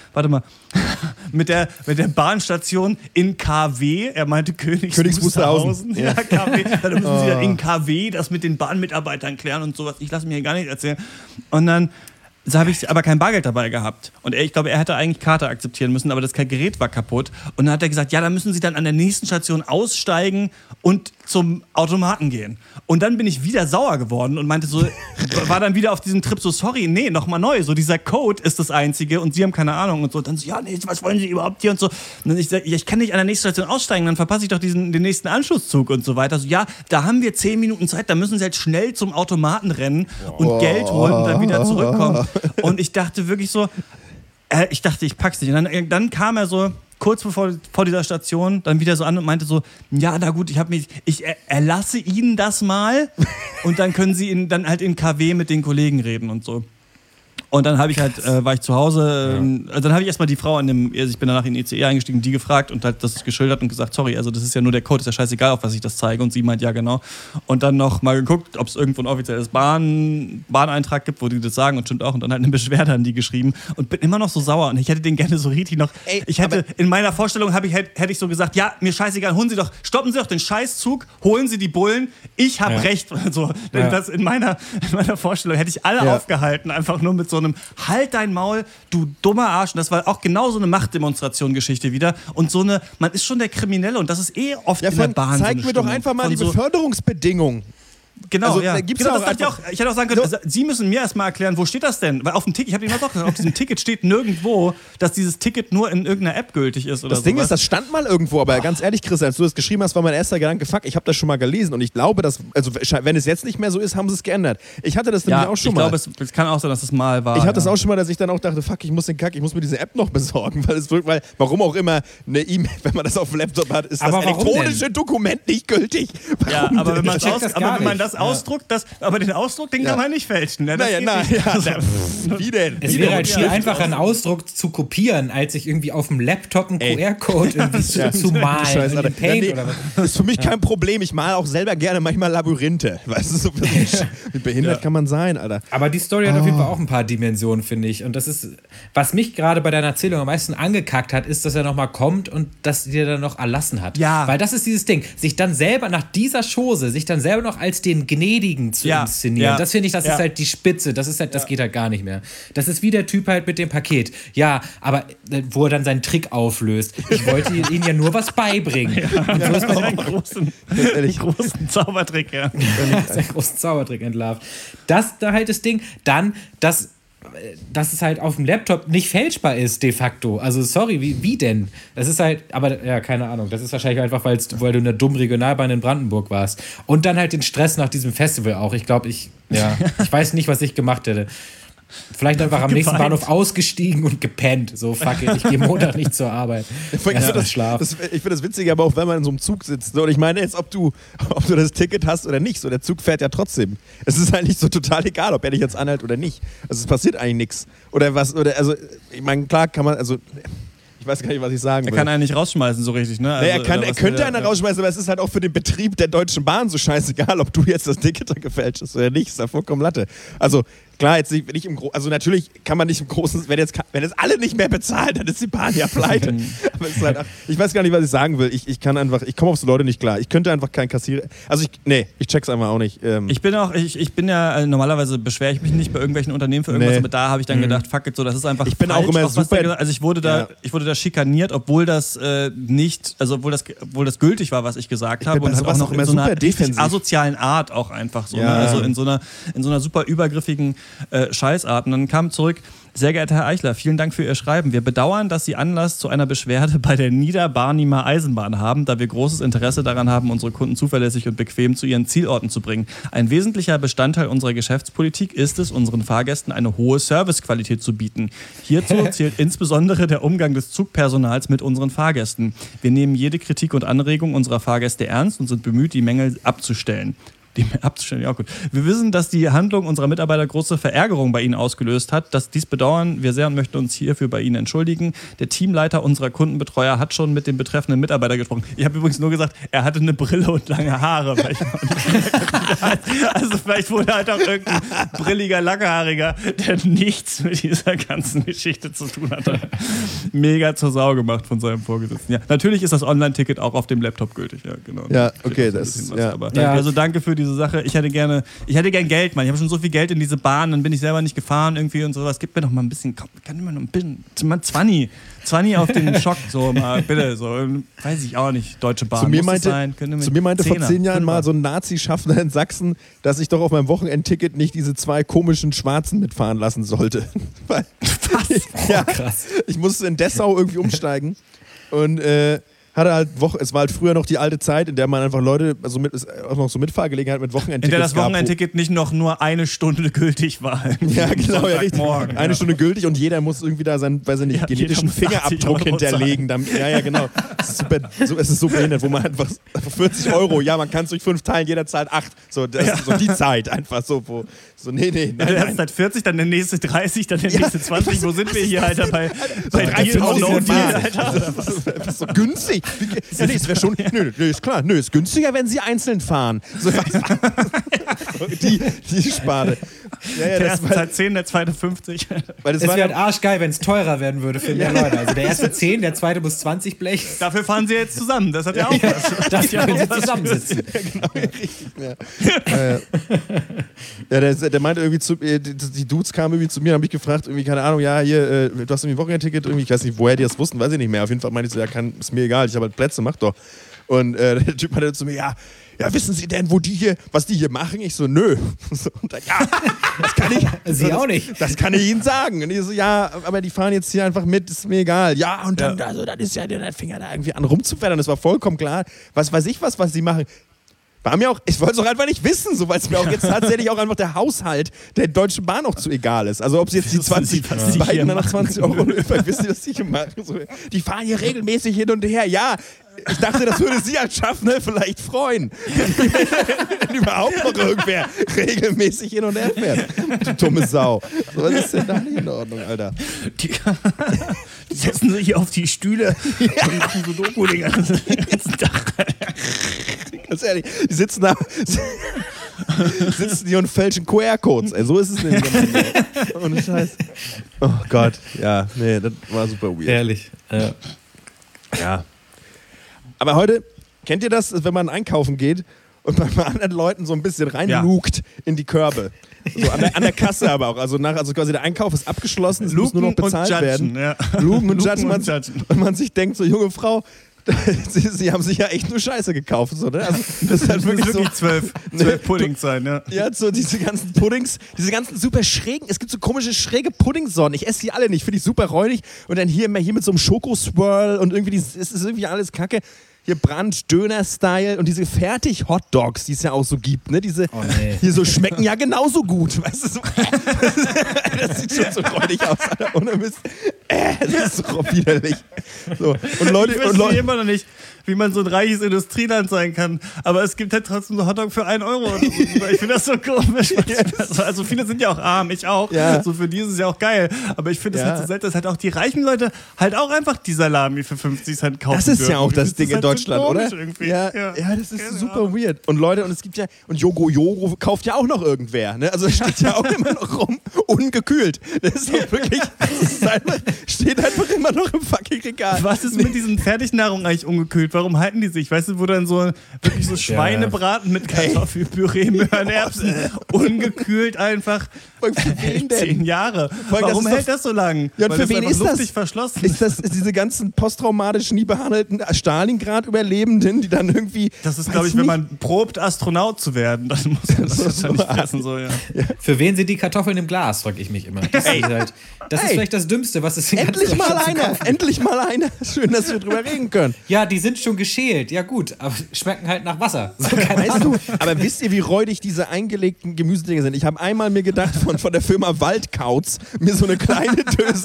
Bahnstation in KW, er meinte Königs Wusterhausen. Ja, KW. Dann müssen sie dann in KW das mit den Bahnmitarbeitern klären und sowas. Ich lasse mir hier gar nicht erzählen. Und dann habe ich aber kein Bargeld dabei gehabt. Und ich glaube, er hätte eigentlich Karte akzeptieren müssen, aber das Gerät war kaputt. Und dann hat er gesagt, ja, dann müssen Sie dann an der nächsten Station aussteigen und zum Automaten gehen. Und dann bin ich wieder sauer geworden und meinte so, war dann wieder auf diesem Trip so, sorry, nee, nochmal neu. So, dieser Code ist das Einzige und Sie haben keine Ahnung und so. Dann so, ja, nee, was wollen Sie überhaupt hier und so. Und dann ich sage, ja, ich kann nicht an der nächsten Station aussteigen, dann verpasse ich doch den nächsten Anschlusszug und so weiter. So, ja, da haben wir 10 Minuten Zeit, da müssen Sie halt schnell zum Automaten rennen und Geld holen und dann wieder zurückkommen. Und ich dachte wirklich so, ich pack's nicht. Und dann kam er so kurz vor dieser Station dann wieder so an und meinte so, ja, na gut, ich erlasse Ihnen das mal und dann können Sie dann halt in KW mit den Kollegen reden und so. Und dann war ich zu Hause, dann habe ich erstmal die Frau ich bin danach in den ICE eingestiegen, die gefragt und halt das geschildert und gesagt, sorry, also das ist ja nur der Code, ist ja scheißegal, auf was ich das zeige. Und sie meint, ja genau. Und dann noch mal geguckt, ob es irgendwo ein offizielles Bahneintrag gibt, wo die das sagen und stimmt auch. Und dann halt eine Beschwerde an die geschrieben und bin immer noch so sauer. Und ich hätte den gerne so richtig noch, in meiner Vorstellung hätte ich so gesagt, ja, mir scheißegal, stoppen Sie doch den Scheißzug, holen Sie die Bullen, ich habe Recht. So, das in meiner Vorstellung hätte ich alle aufgehalten, einfach nur mit so einem Halt dein Maul, du dummer Arsch. Und das war auch genau so eine Machtdemonstration-Geschichte wieder. Und so eine, man ist schon der Kriminelle und das ist oft in der Bahn. Zeig mir doch einfach mal die Beförderungsbedingungen. Genau, also, ja. Gibt's genau, auch ich hätte auch sagen können, also, Sie müssen mir erstmal erklären, wo steht das denn? Weil auf dem Ticket, ich habe Ihnen mal gesagt, auf diesem Ticket steht nirgendwo, dass dieses Ticket nur in irgendeiner App gültig ist oder so. Das Ding ist, das stand mal irgendwo, aber ganz ehrlich, Chris, als du das geschrieben hast, war mein erster Gedanke, fuck, ich habe das schon mal gelesen und ich glaube, dass, also wenn es jetzt nicht mehr so ist, haben sie es geändert. Ich hatte das nämlich auch schon mal. Ich glaube, es kann auch sein, dass es mal war. Ich hatte das auch schon mal, dass ich dann auch dachte, fuck, ich muss mir diese App noch besorgen, weil warum auch immer eine E-Mail, wenn man das auf dem Laptop hat, ist aber das elektronische Dokument nicht gültig. Warum aber wenn man das ausdruckt, aber den Ausdruck, den kann man nicht fälschen. Ne? Wie denn? Es wäre halt viel einfacher, einen Ausdruck zu kopieren, als sich irgendwie auf dem Laptop einen QR-Code irgendwie zu malen. Scheiße, in Paint oder was. Das ist für mich kein Problem. Ich male auch selber gerne manchmal Labyrinthe. Weißt du, so wie behindert kann man sein, Alter. Aber die Story hat auf jeden Fall auch ein paar Dimensionen, finde ich. Und das ist, was mich gerade bei deiner Erzählung am meisten angekackt hat, ist, dass er nochmal kommt und dass dir dann noch erlassen hat. Ja. Weil das ist dieses Ding, sich dann selber nach dieser Chose, sich dann selber noch als den Gnädigen zu inszenieren. Das finde ich, das ist halt die Spitze. Das ist halt, das geht halt gar nicht mehr. Das ist wie der Typ halt mit dem Paket. Ja, aber wo er dann seinen Trick auflöst. Ich wollte ihnen ja nur was beibringen. Und so ist man einen großen Zaubertrick, ja. Seinen großen Zaubertrick entlarvt. Das da halt das Ding. Dann, dass es halt auf dem Laptop nicht fälschbar ist, de facto. Also sorry, wie denn? Das ist halt, aber ja, keine Ahnung. Das ist wahrscheinlich einfach, weil du in der dummen Regionalbahn in Brandenburg warst. Und dann halt den Stress nach diesem Festival auch. Ich glaube, ich weiß nicht, was ich gemacht hätte. Vielleicht einfach am nächsten Bahnhof ausgestiegen und gepennt. So, fuck it, ich gehe Montag nicht zur Arbeit. Ich finde das witzig, aber auch wenn man in so einem Zug sitzt. Und ich meine jetzt, ob du das Ticket hast oder nicht. So, der Zug fährt ja trotzdem. Es ist eigentlich so total egal, ob er dich jetzt anhält oder nicht. Also es passiert eigentlich nichts. Oder was, also ich meine, klar kann man, also ich weiß gar nicht, was ich sagen will. Er kann einen nicht rausschmeißen, so richtig, ne? Also, er könnte einen rausschmeißen, aber es ist halt auch für den Betrieb der Deutschen Bahn so scheißegal, ob du jetzt das Ticket da gefälscht hast oder nicht. Ist ja vollkommen Latte. Also klar, jetzt nicht also natürlich kann man nicht im Großen, wenn jetzt alle nicht mehr bezahlen, dann ist die Bahn ja pleite. Aber es ist halt, ich weiß gar nicht, was ich sagen will. Ich komme auf so Leute nicht klar. Ich könnte einfach kein Kassierer, also ich check's einfach auch nicht. Ich bin ja, normalerweise beschwere ich mich nicht bei irgendwelchen Unternehmen für irgendwas, aber da habe ich dann gedacht, fuck it, so, das ist einfach ich bin falsch, auch immer super, also ich wurde da schikaniert, obwohl das obwohl das gültig war, was ich gesagt habe und halt auch noch in so einer asozialen Art auch einfach so, ne? Also in so einer super übergriffigen Scheißart. Und dann kam zurück: Sehr geehrter Herr Eichler, vielen Dank für Ihr Schreiben. Wir bedauern, dass Sie Anlass zu einer Beschwerde bei der Niederbarnimer Eisenbahn haben, da wir großes Interesse daran haben, unsere Kunden zuverlässig und bequem zu ihren Zielorten zu bringen. Ein wesentlicher Bestandteil unserer Geschäftspolitik ist es, unseren Fahrgästen eine hohe Servicequalität zu bieten. Hierzu zählt insbesondere der Umgang des Zugpersonals mit unseren Fahrgästen. Wir nehmen jede Kritik und Anregung unserer Fahrgäste ernst und sind bemüht, die Mängel abzustellen. Ja, gut. Wir wissen, dass die Handlung unserer Mitarbeiter große Verärgerung bei Ihnen ausgelöst hat. Dies bedauern wir sehr und möchten uns hierfür bei Ihnen entschuldigen. Der Teamleiter unserer Kundenbetreuer hat schon mit dem betreffenden Mitarbeiter gesprochen. Ich habe übrigens nur gesagt, er hatte eine Brille und lange Haare. Also vielleicht wurde halt auch irgendein brilliger, langhaariger, der nichts mit dieser ganzen Geschichte zu tun hatte, mega zur Sau gemacht von seinem Vorgesetzten. Ja, natürlich ist das Online-Ticket auch auf dem Laptop gültig. Ja, genau. Ja, okay, das ist Also danke für diese Sache. Ich hätte gern Geld, Mann. Ich habe schon so viel Geld in diese Bahn, dann bin ich selber nicht gefahren irgendwie und sowas. Gib mir doch mal ein bisschen, kann mir noch ein bisschen, mal 20 auf den Schock, so mal bitte, so, weiß ich auch nicht, Deutsche Bahn. Zu mir meinte vor 10 Jahren mal so ein Nazi-Schaffner in Sachsen, dass ich doch auf meinem Wochenendticket nicht diese 2 komischen Schwarzen mitfahren lassen sollte. Was? Ja, krass. Ich musste in Dessau irgendwie umsteigen und es war halt früher noch die alte Zeit, in der man einfach Leute auch noch so Mitfahrgelegenheit mit Wochenendtickets in der das Wochenendticket nicht nur eine Stunde gültig war. Ja, genau, ja, richtig. Eine Stunde gültig und jeder muss irgendwie da seinen, weiß ich nicht, genetischen Fingerabdruck hinterlegen. Ja, genau. Es ist so behindert, wo man einfach 40 €, ja, man kann es durch 5 teilen, jeder zahlt 8. So, das ist so die Zeit einfach so, wo nee. Der erste halt 40, dann der nächste 30, dann der nächste 20. Wo sind wir hier, Alter? Bei 3.000 Alter. Das ist so günstig. Ja, nee, es wäre schon. Nö, ist klar. Nö, ist günstiger, wenn sie einzeln fahren. So, die Sparte. Der erste zahlt 10, der zweite 50. Es wäre halt arschgeil, wenn es teurer werden würde für mehr Leute. Also der erste 10, der zweite muss 20 Blech. Dafür fahren sie jetzt zusammen, das hat ja auch was. Dafür können sie zusammensitzen. Der meinte irgendwie die Dudes kamen irgendwie zu mir und haben mich gefragt, irgendwie, keine Ahnung, ja, hier, du hast irgendwie ein Wochenendticket, irgendwie, ich weiß nicht, woher die das wussten, weiß ich nicht mehr. Auf jeden Fall meinte ich so, ja, ist mir egal, ich habe halt Plätze, mach doch. Und der Typ meinte zu mir, ja, wissen Sie denn, was die hier machen? Ich so, nö. Und dann, ja, das kann ich. Sie auch nicht. Das kann ich Ihnen sagen. Und ich so, ja, aber die fahren jetzt hier einfach mit, ist mir egal. Ja, und dann, dann ist ja der Finger da irgendwie an rumzufärdern. Das war vollkommen klar. Was weiß ich was sie machen. War mir auch, ich wollte es auch einfach nicht wissen, so, weil es mir auch jetzt tatsächlich auch einfach der Haushalt der Deutschen Bahn auch zu egal ist. Also ob sie jetzt die 20 beiden dann 20 Euro wissen Sie, was die hier machen? So, die fahren hier regelmäßig hin und her. Ja, ich dachte, das würde Sie als Schaffner vielleicht freuen. Wenn überhaupt noch irgendwer regelmäßig hin und her fährt. Du dumme Sau. So, was ist denn da nicht in Ordnung, Alter? Die setzen sich hier auf die Stühle und machen so Doku den ganzen Tag. Ganz ehrlich, die sitzen hier und fälschen QR-Codes. Ey, so ist es nämlich. Ohne Scheiß. Oh Gott, ja, nee, das war super weird. Ehrlich. Ja. Aber heute, kennt ihr das, wenn man einkaufen geht und bei anderen Leuten so ein bisschen reinlugt in die Körbe? So an der Kasse aber auch. Also quasi der Einkauf ist abgeschlossen, es muss nur noch bezahlt werden. Ja. Lugen und judgen. Und man sich denkt, so junge Frau, Sie haben sich ja echt nur Scheiße gekauft. So, ne? Also, das ist halt wirklich so 12 Puddings sein, ja. Ja, so diese ganzen Puddings, diese ganzen super schrägen, es gibt so komische schräge Puddingsorten. Ich esse die alle nicht, finde ich super räudig. Und dann hier mit so einem Schokoswirl und irgendwie, es ist irgendwie alles Kacke. Hier Brand-Döner-Style und diese Fertig-Hotdogs, die es ja auch so gibt, ne? Diese hier so schmecken ja genauso gut, weißt du? So, das sieht schon so räudig aus, Alter. Ohne Mist. Das ist so widerlich. So. Und Leute, ich weiß immer noch nicht, wie man so ein reiches Industrieland sein kann, aber es gibt halt trotzdem so Hotdog für 1 Euro. Oder so. Ich finde das so komisch. Also viele sind ja auch arm, ich auch. Ja. So für die ist es ja auch geil. Aber ich finde es halt so selten, dass halt auch die reichen Leute halt auch einfach die Salami für 50 Cent kaufen. Das ist ja auch das Ding in Deutschland, so oder? Ja, das ist super weird. Und Leute, und es gibt ja, und Jogo kauft ja auch noch irgendwer. Ne? Also es steht ja auch immer noch rum, ungekühlt. Das ist doch wirklich, steht einfach immer noch im fucking Regal. Was ist mit diesen Fertignahrungen eigentlich ungekühlt? Warum halten die sich? Weißt du, wo dann so wirklich so Schweinebraten mit Kartoffelpüree, Möhren, Erbsen, ungekühlt einfach. Für wen denn? 10 Jahre. Warum hält das so lang? Ja, und für wen ist das? Verschlossen. Ist das diese ganzen posttraumatisch nie behandelten Stalingrad-Überlebenden, die dann irgendwie... Das ist, glaube ich, wenn man probt, Astronaut zu werden, dann muss man das wahrscheinlich fressen. So, ja. Für wen sind die Kartoffeln im Glas, frage ich mich immer. Das ist vielleicht das Dümmste, was es in Endlich mal einer. Schön, dass wir drüber reden können. Ja, die sind schon geschält. Ja gut, aber schmecken halt nach Wasser. So, weißt du, aber wisst ihr, wie räudig diese eingelegten Gemüsedinger sind? Ich habe einmal mir gedacht, von der Firma Waldkauz mir so eine kleine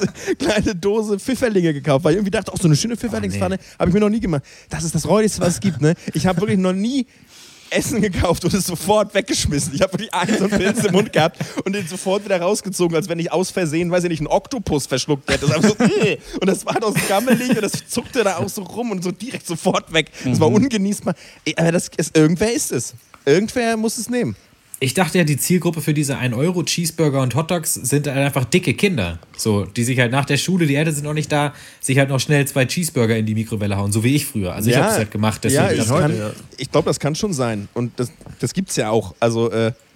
Dose Pfifferlinge gekauft, weil ich irgendwie dachte, auch so eine schöne Pfifferlingspfanne habe ich mir noch nie gemacht. Das ist das Räudigste, was es gibt. Ne? Ich habe wirklich noch nie Essen gekauft und es sofort weggeschmissen. Ich habe wirklich einen so einen Pilz im Mund gehabt und den sofort wieder rausgezogen, als wenn ich aus Versehen, weiß ich nicht, einen Oktopus verschluckt hätte. Das so, und das war doch so gammelig und das zuckte da auch so rum und so direkt sofort weg. Das war ungenießbar. Aber irgendwer ist es. Irgendwer muss es nehmen. Ich dachte ja, die Zielgruppe für diese 1-Euro-Cheeseburger und Hotdogs sind halt einfach dicke Kinder. So, die sich halt nach der Schule, die Eltern sind noch nicht da, sich halt noch schnell 2 Cheeseburger in die Mikrowelle hauen, so wie ich früher. Also ich habe es halt gemacht. Ich glaube, das kann schon sein. Und das gibt's ja auch. Also,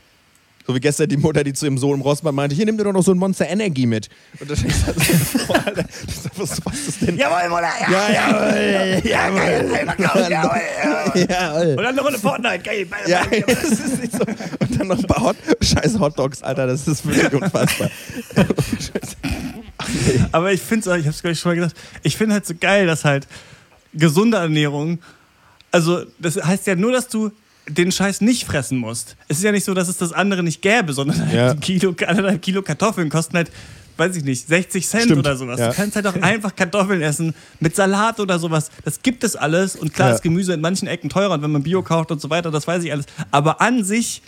so wie gestern die Mutter, die zu ihrem Sohn im Rossmann meinte, hier, nimm dir doch noch so ein Monster Energy mit. Und da denkst du so, Alter, was ist das denn? Jawohl, Mutter, jawohl. Und dann noch eine Fortnite, geil. Ja, das ist nicht so. Und dann noch ein paar scheiß Hotdogs, Alter, das ist wirklich unfassbar. Aber ich finde es, ich habe es gleich schon mal gesagt, ich finde halt so geil, dass halt gesunde Ernährung, also das heißt ja nur, dass du den Scheiß nicht fressen musst. Es ist ja nicht so, dass es das andere nicht gäbe, sondern halt 1,5 Kilo Kartoffeln kosten halt, weiß ich nicht, 60 Cent oder sowas. Ja. Du kannst halt auch einfach Kartoffeln essen mit Salat oder sowas. Das gibt es alles. Und klar ist Gemüse in manchen Ecken teurer und wenn man Bio kauft und so weiter, das weiß ich alles. Aber an sich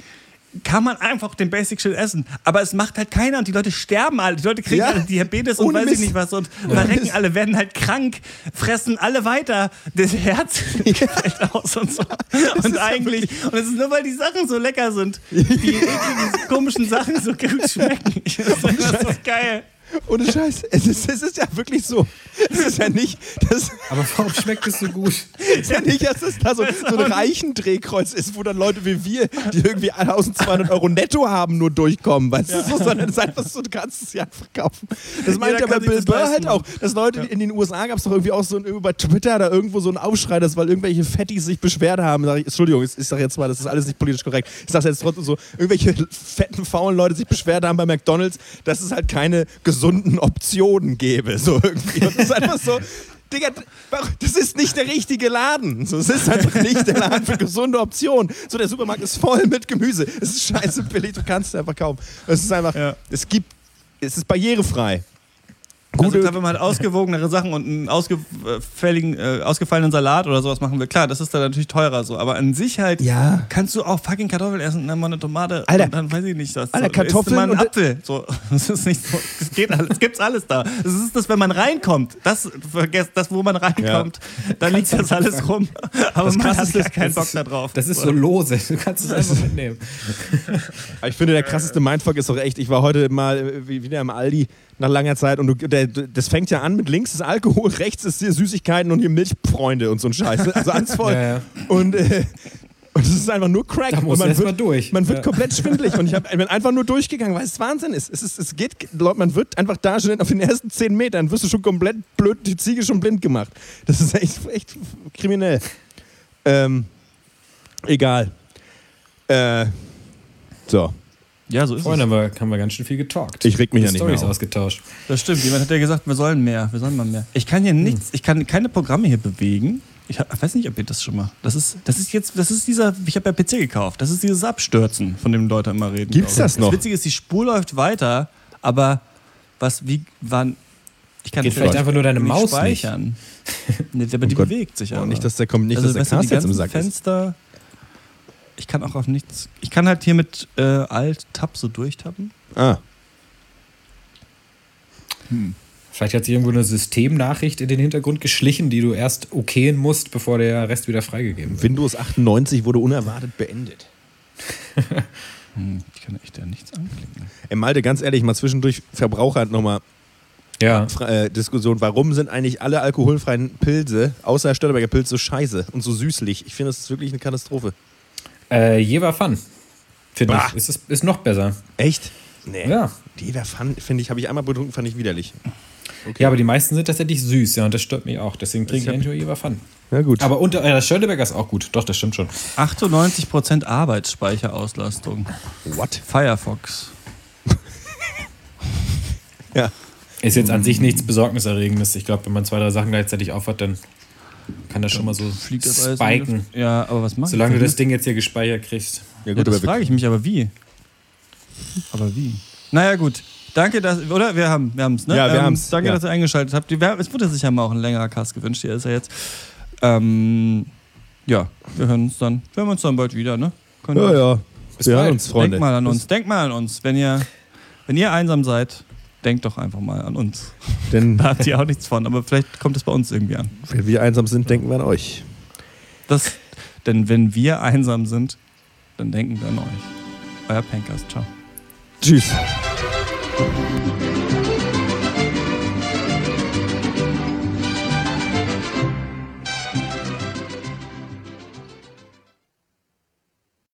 kann man einfach den Basic-Shit essen. Aber es macht halt keiner und die Leute sterben alle. Die Leute kriegen alle Diabetes und weiß ich nicht was und verrecken alle, werden halt krank, fressen alle weiter. Das Herz fällt aus und so. Und eigentlich, und es ist nur, weil die Sachen so lecker sind. Die ekligen, komischen Sachen so gut schmecken. Das ist geil. Ohne Scheiß. Es ist ja wirklich so. Es ist ja nicht. Aber warum schmeckt es so gut? Es ist ja nicht, dass es da so ein Reichendrehkreuz ist, wo dann Leute wie wir, die irgendwie 1.200 € netto haben, nur durchkommen. Weißt du, sondern es ist einfach so, du kannst es ja einfach kaufen. Das meint ja bei Bill Burr halt auch. Dass Leute in den USA gab es doch irgendwie auch so bei Twitter da irgendwo so einen Aufschrei, dass weil irgendwelche Fettis sich beschwert haben. Entschuldigung, ich sag jetzt mal, das ist alles nicht politisch korrekt. Ich sag jetzt trotzdem so, irgendwelche fetten, faulen Leute sich beschwert haben bei McDonald's, dass es halt keine gesunden Optionen gäbe. So irgendwie. Und das ist einfach so, Digga, das ist nicht der richtige Laden. So, es ist einfach nicht der Laden für gesunde Optionen. So, der Supermarkt ist voll mit Gemüse. Es ist scheiße billig, du kannst es einfach kaufen. Es ist einfach, es ist barrierefrei. Also klar, wenn man halt ausgewogenere Sachen und einen ausgefallenen Salat oder sowas machen will, klar, das ist dann natürlich teurer so. Aber an sich halt kannst du auch fucking Kartoffeln essen und dann mal eine Tomate und dann weiß ich nicht was. Alter, Kartoffeln mal einen Apfel. So, das ist nicht so, das geht alles, gibt's alles da. Das ist das, wenn man reinkommt. Vergesst das, wo man reinkommt. Dann liegt das alles rum. Aber man hat gar keinen Bock da drauf. Das ist so lose, du kannst es einfach mitnehmen. Ich finde, der krasseste Mindfuck ist doch echt, ich war heute mal wieder im Aldi nach langer Zeit und das fängt ja an mit links ist Alkohol, rechts ist hier Süßigkeiten und hier Milchfreunde und so ein Scheiß. Also alles voll. Ja. Und es ist einfach nur Crack. Da muss man erst mal durch. Man wird komplett schwindelig und ich bin einfach nur durchgegangen, weil es Wahnsinn ist. Man wird einfach da schon auf den ersten 10 Metern, wirst du schon komplett blöd, die Ziege schon blind gemacht. Das ist echt kriminell. Egal. So. Ja, so ist Vorhin haben wir ganz schön viel getalkt. Ich reg mich ja nicht Storys mehr auf. ausgetauscht. Das stimmt. Jemand hat ja gesagt, wir sollen mal mehr. Ich kann hier nichts, ich kann keine Programme hier bewegen. Ich weiß nicht, ob ihr das schon mal. Das ist dieser, ich habe ja PC gekauft. Das ist dieses Abstürzen, von dem Leute immer reden. Gibt's das noch? Das Witzige ist, die Spur läuft weiter, aber ich kann Geht vielleicht einfach nur deine Maus speichern. Nee, aber die bewegt sich aber. Nicht, dass der Cast jetzt im Sack Fenster, ich kann auch auf nichts. Ich kann halt hier mit Alt-Tab so durchtappen. Vielleicht hat sich irgendwo eine Systemnachricht in den Hintergrund geschlichen, die du erst okayen musst, bevor der Rest wieder freigegeben wird. Windows 98 wurde unerwartet beendet. Ich kann echt ja nichts anklicken. Malte, ganz ehrlich, mal zwischendurch Verbraucher nochmal Diskussion. Warum sind eigentlich alle alkoholfreien Pilze, außer Störteberger Pilz, so scheiße und so süßlich? Ich finde, das ist wirklich eine Katastrophe. Jever Fun, finde ich. Ist noch besser. Echt? Nee. Ja. Jever Fun, finde ich, habe ich einmal betrunken, fand ich widerlich. Okay. Ja, aber die meisten sind tatsächlich süß, ja, und das stört mich auch. Deswegen trinke ich eigentlich nur Jever Fun. Ja, gut. Aber das Störteberger ist auch gut. Doch, das stimmt schon. 98% Arbeitsspeicherauslastung. What? Firefox. Ja. Ist jetzt an sich nichts Besorgniserregendes. Ich glaube, wenn man 2, 3 Sachen gleichzeitig aufhat, dann kann das schon mal so spiken. Ja, aber was machst du? Solange du das Ding jetzt hier gespeichert kriegst. Ja, gut, das frage ich mich, aber wie? Naja, gut. Danke, oder? Wir haben es, ne? Ja, wir haben es. Danke, dass ihr eingeschaltet habt. Es wurde sich ja mal auch ein längerer Cast gewünscht. Hier ist er jetzt. Ja, wir hören uns dann bald wieder, ne? Ja. Wir hören uns, Freunde. Denkt mal an uns. Wenn ihr einsam seid, denkt doch einfach mal an uns. Denn da habt ihr auch nichts von, aber vielleicht kommt es bei uns irgendwie an. Wenn wir einsam sind, denken wir an euch. Denn wenn wir einsam sind, dann denken wir an euch. Euer Pencast. Ciao. Tschüss.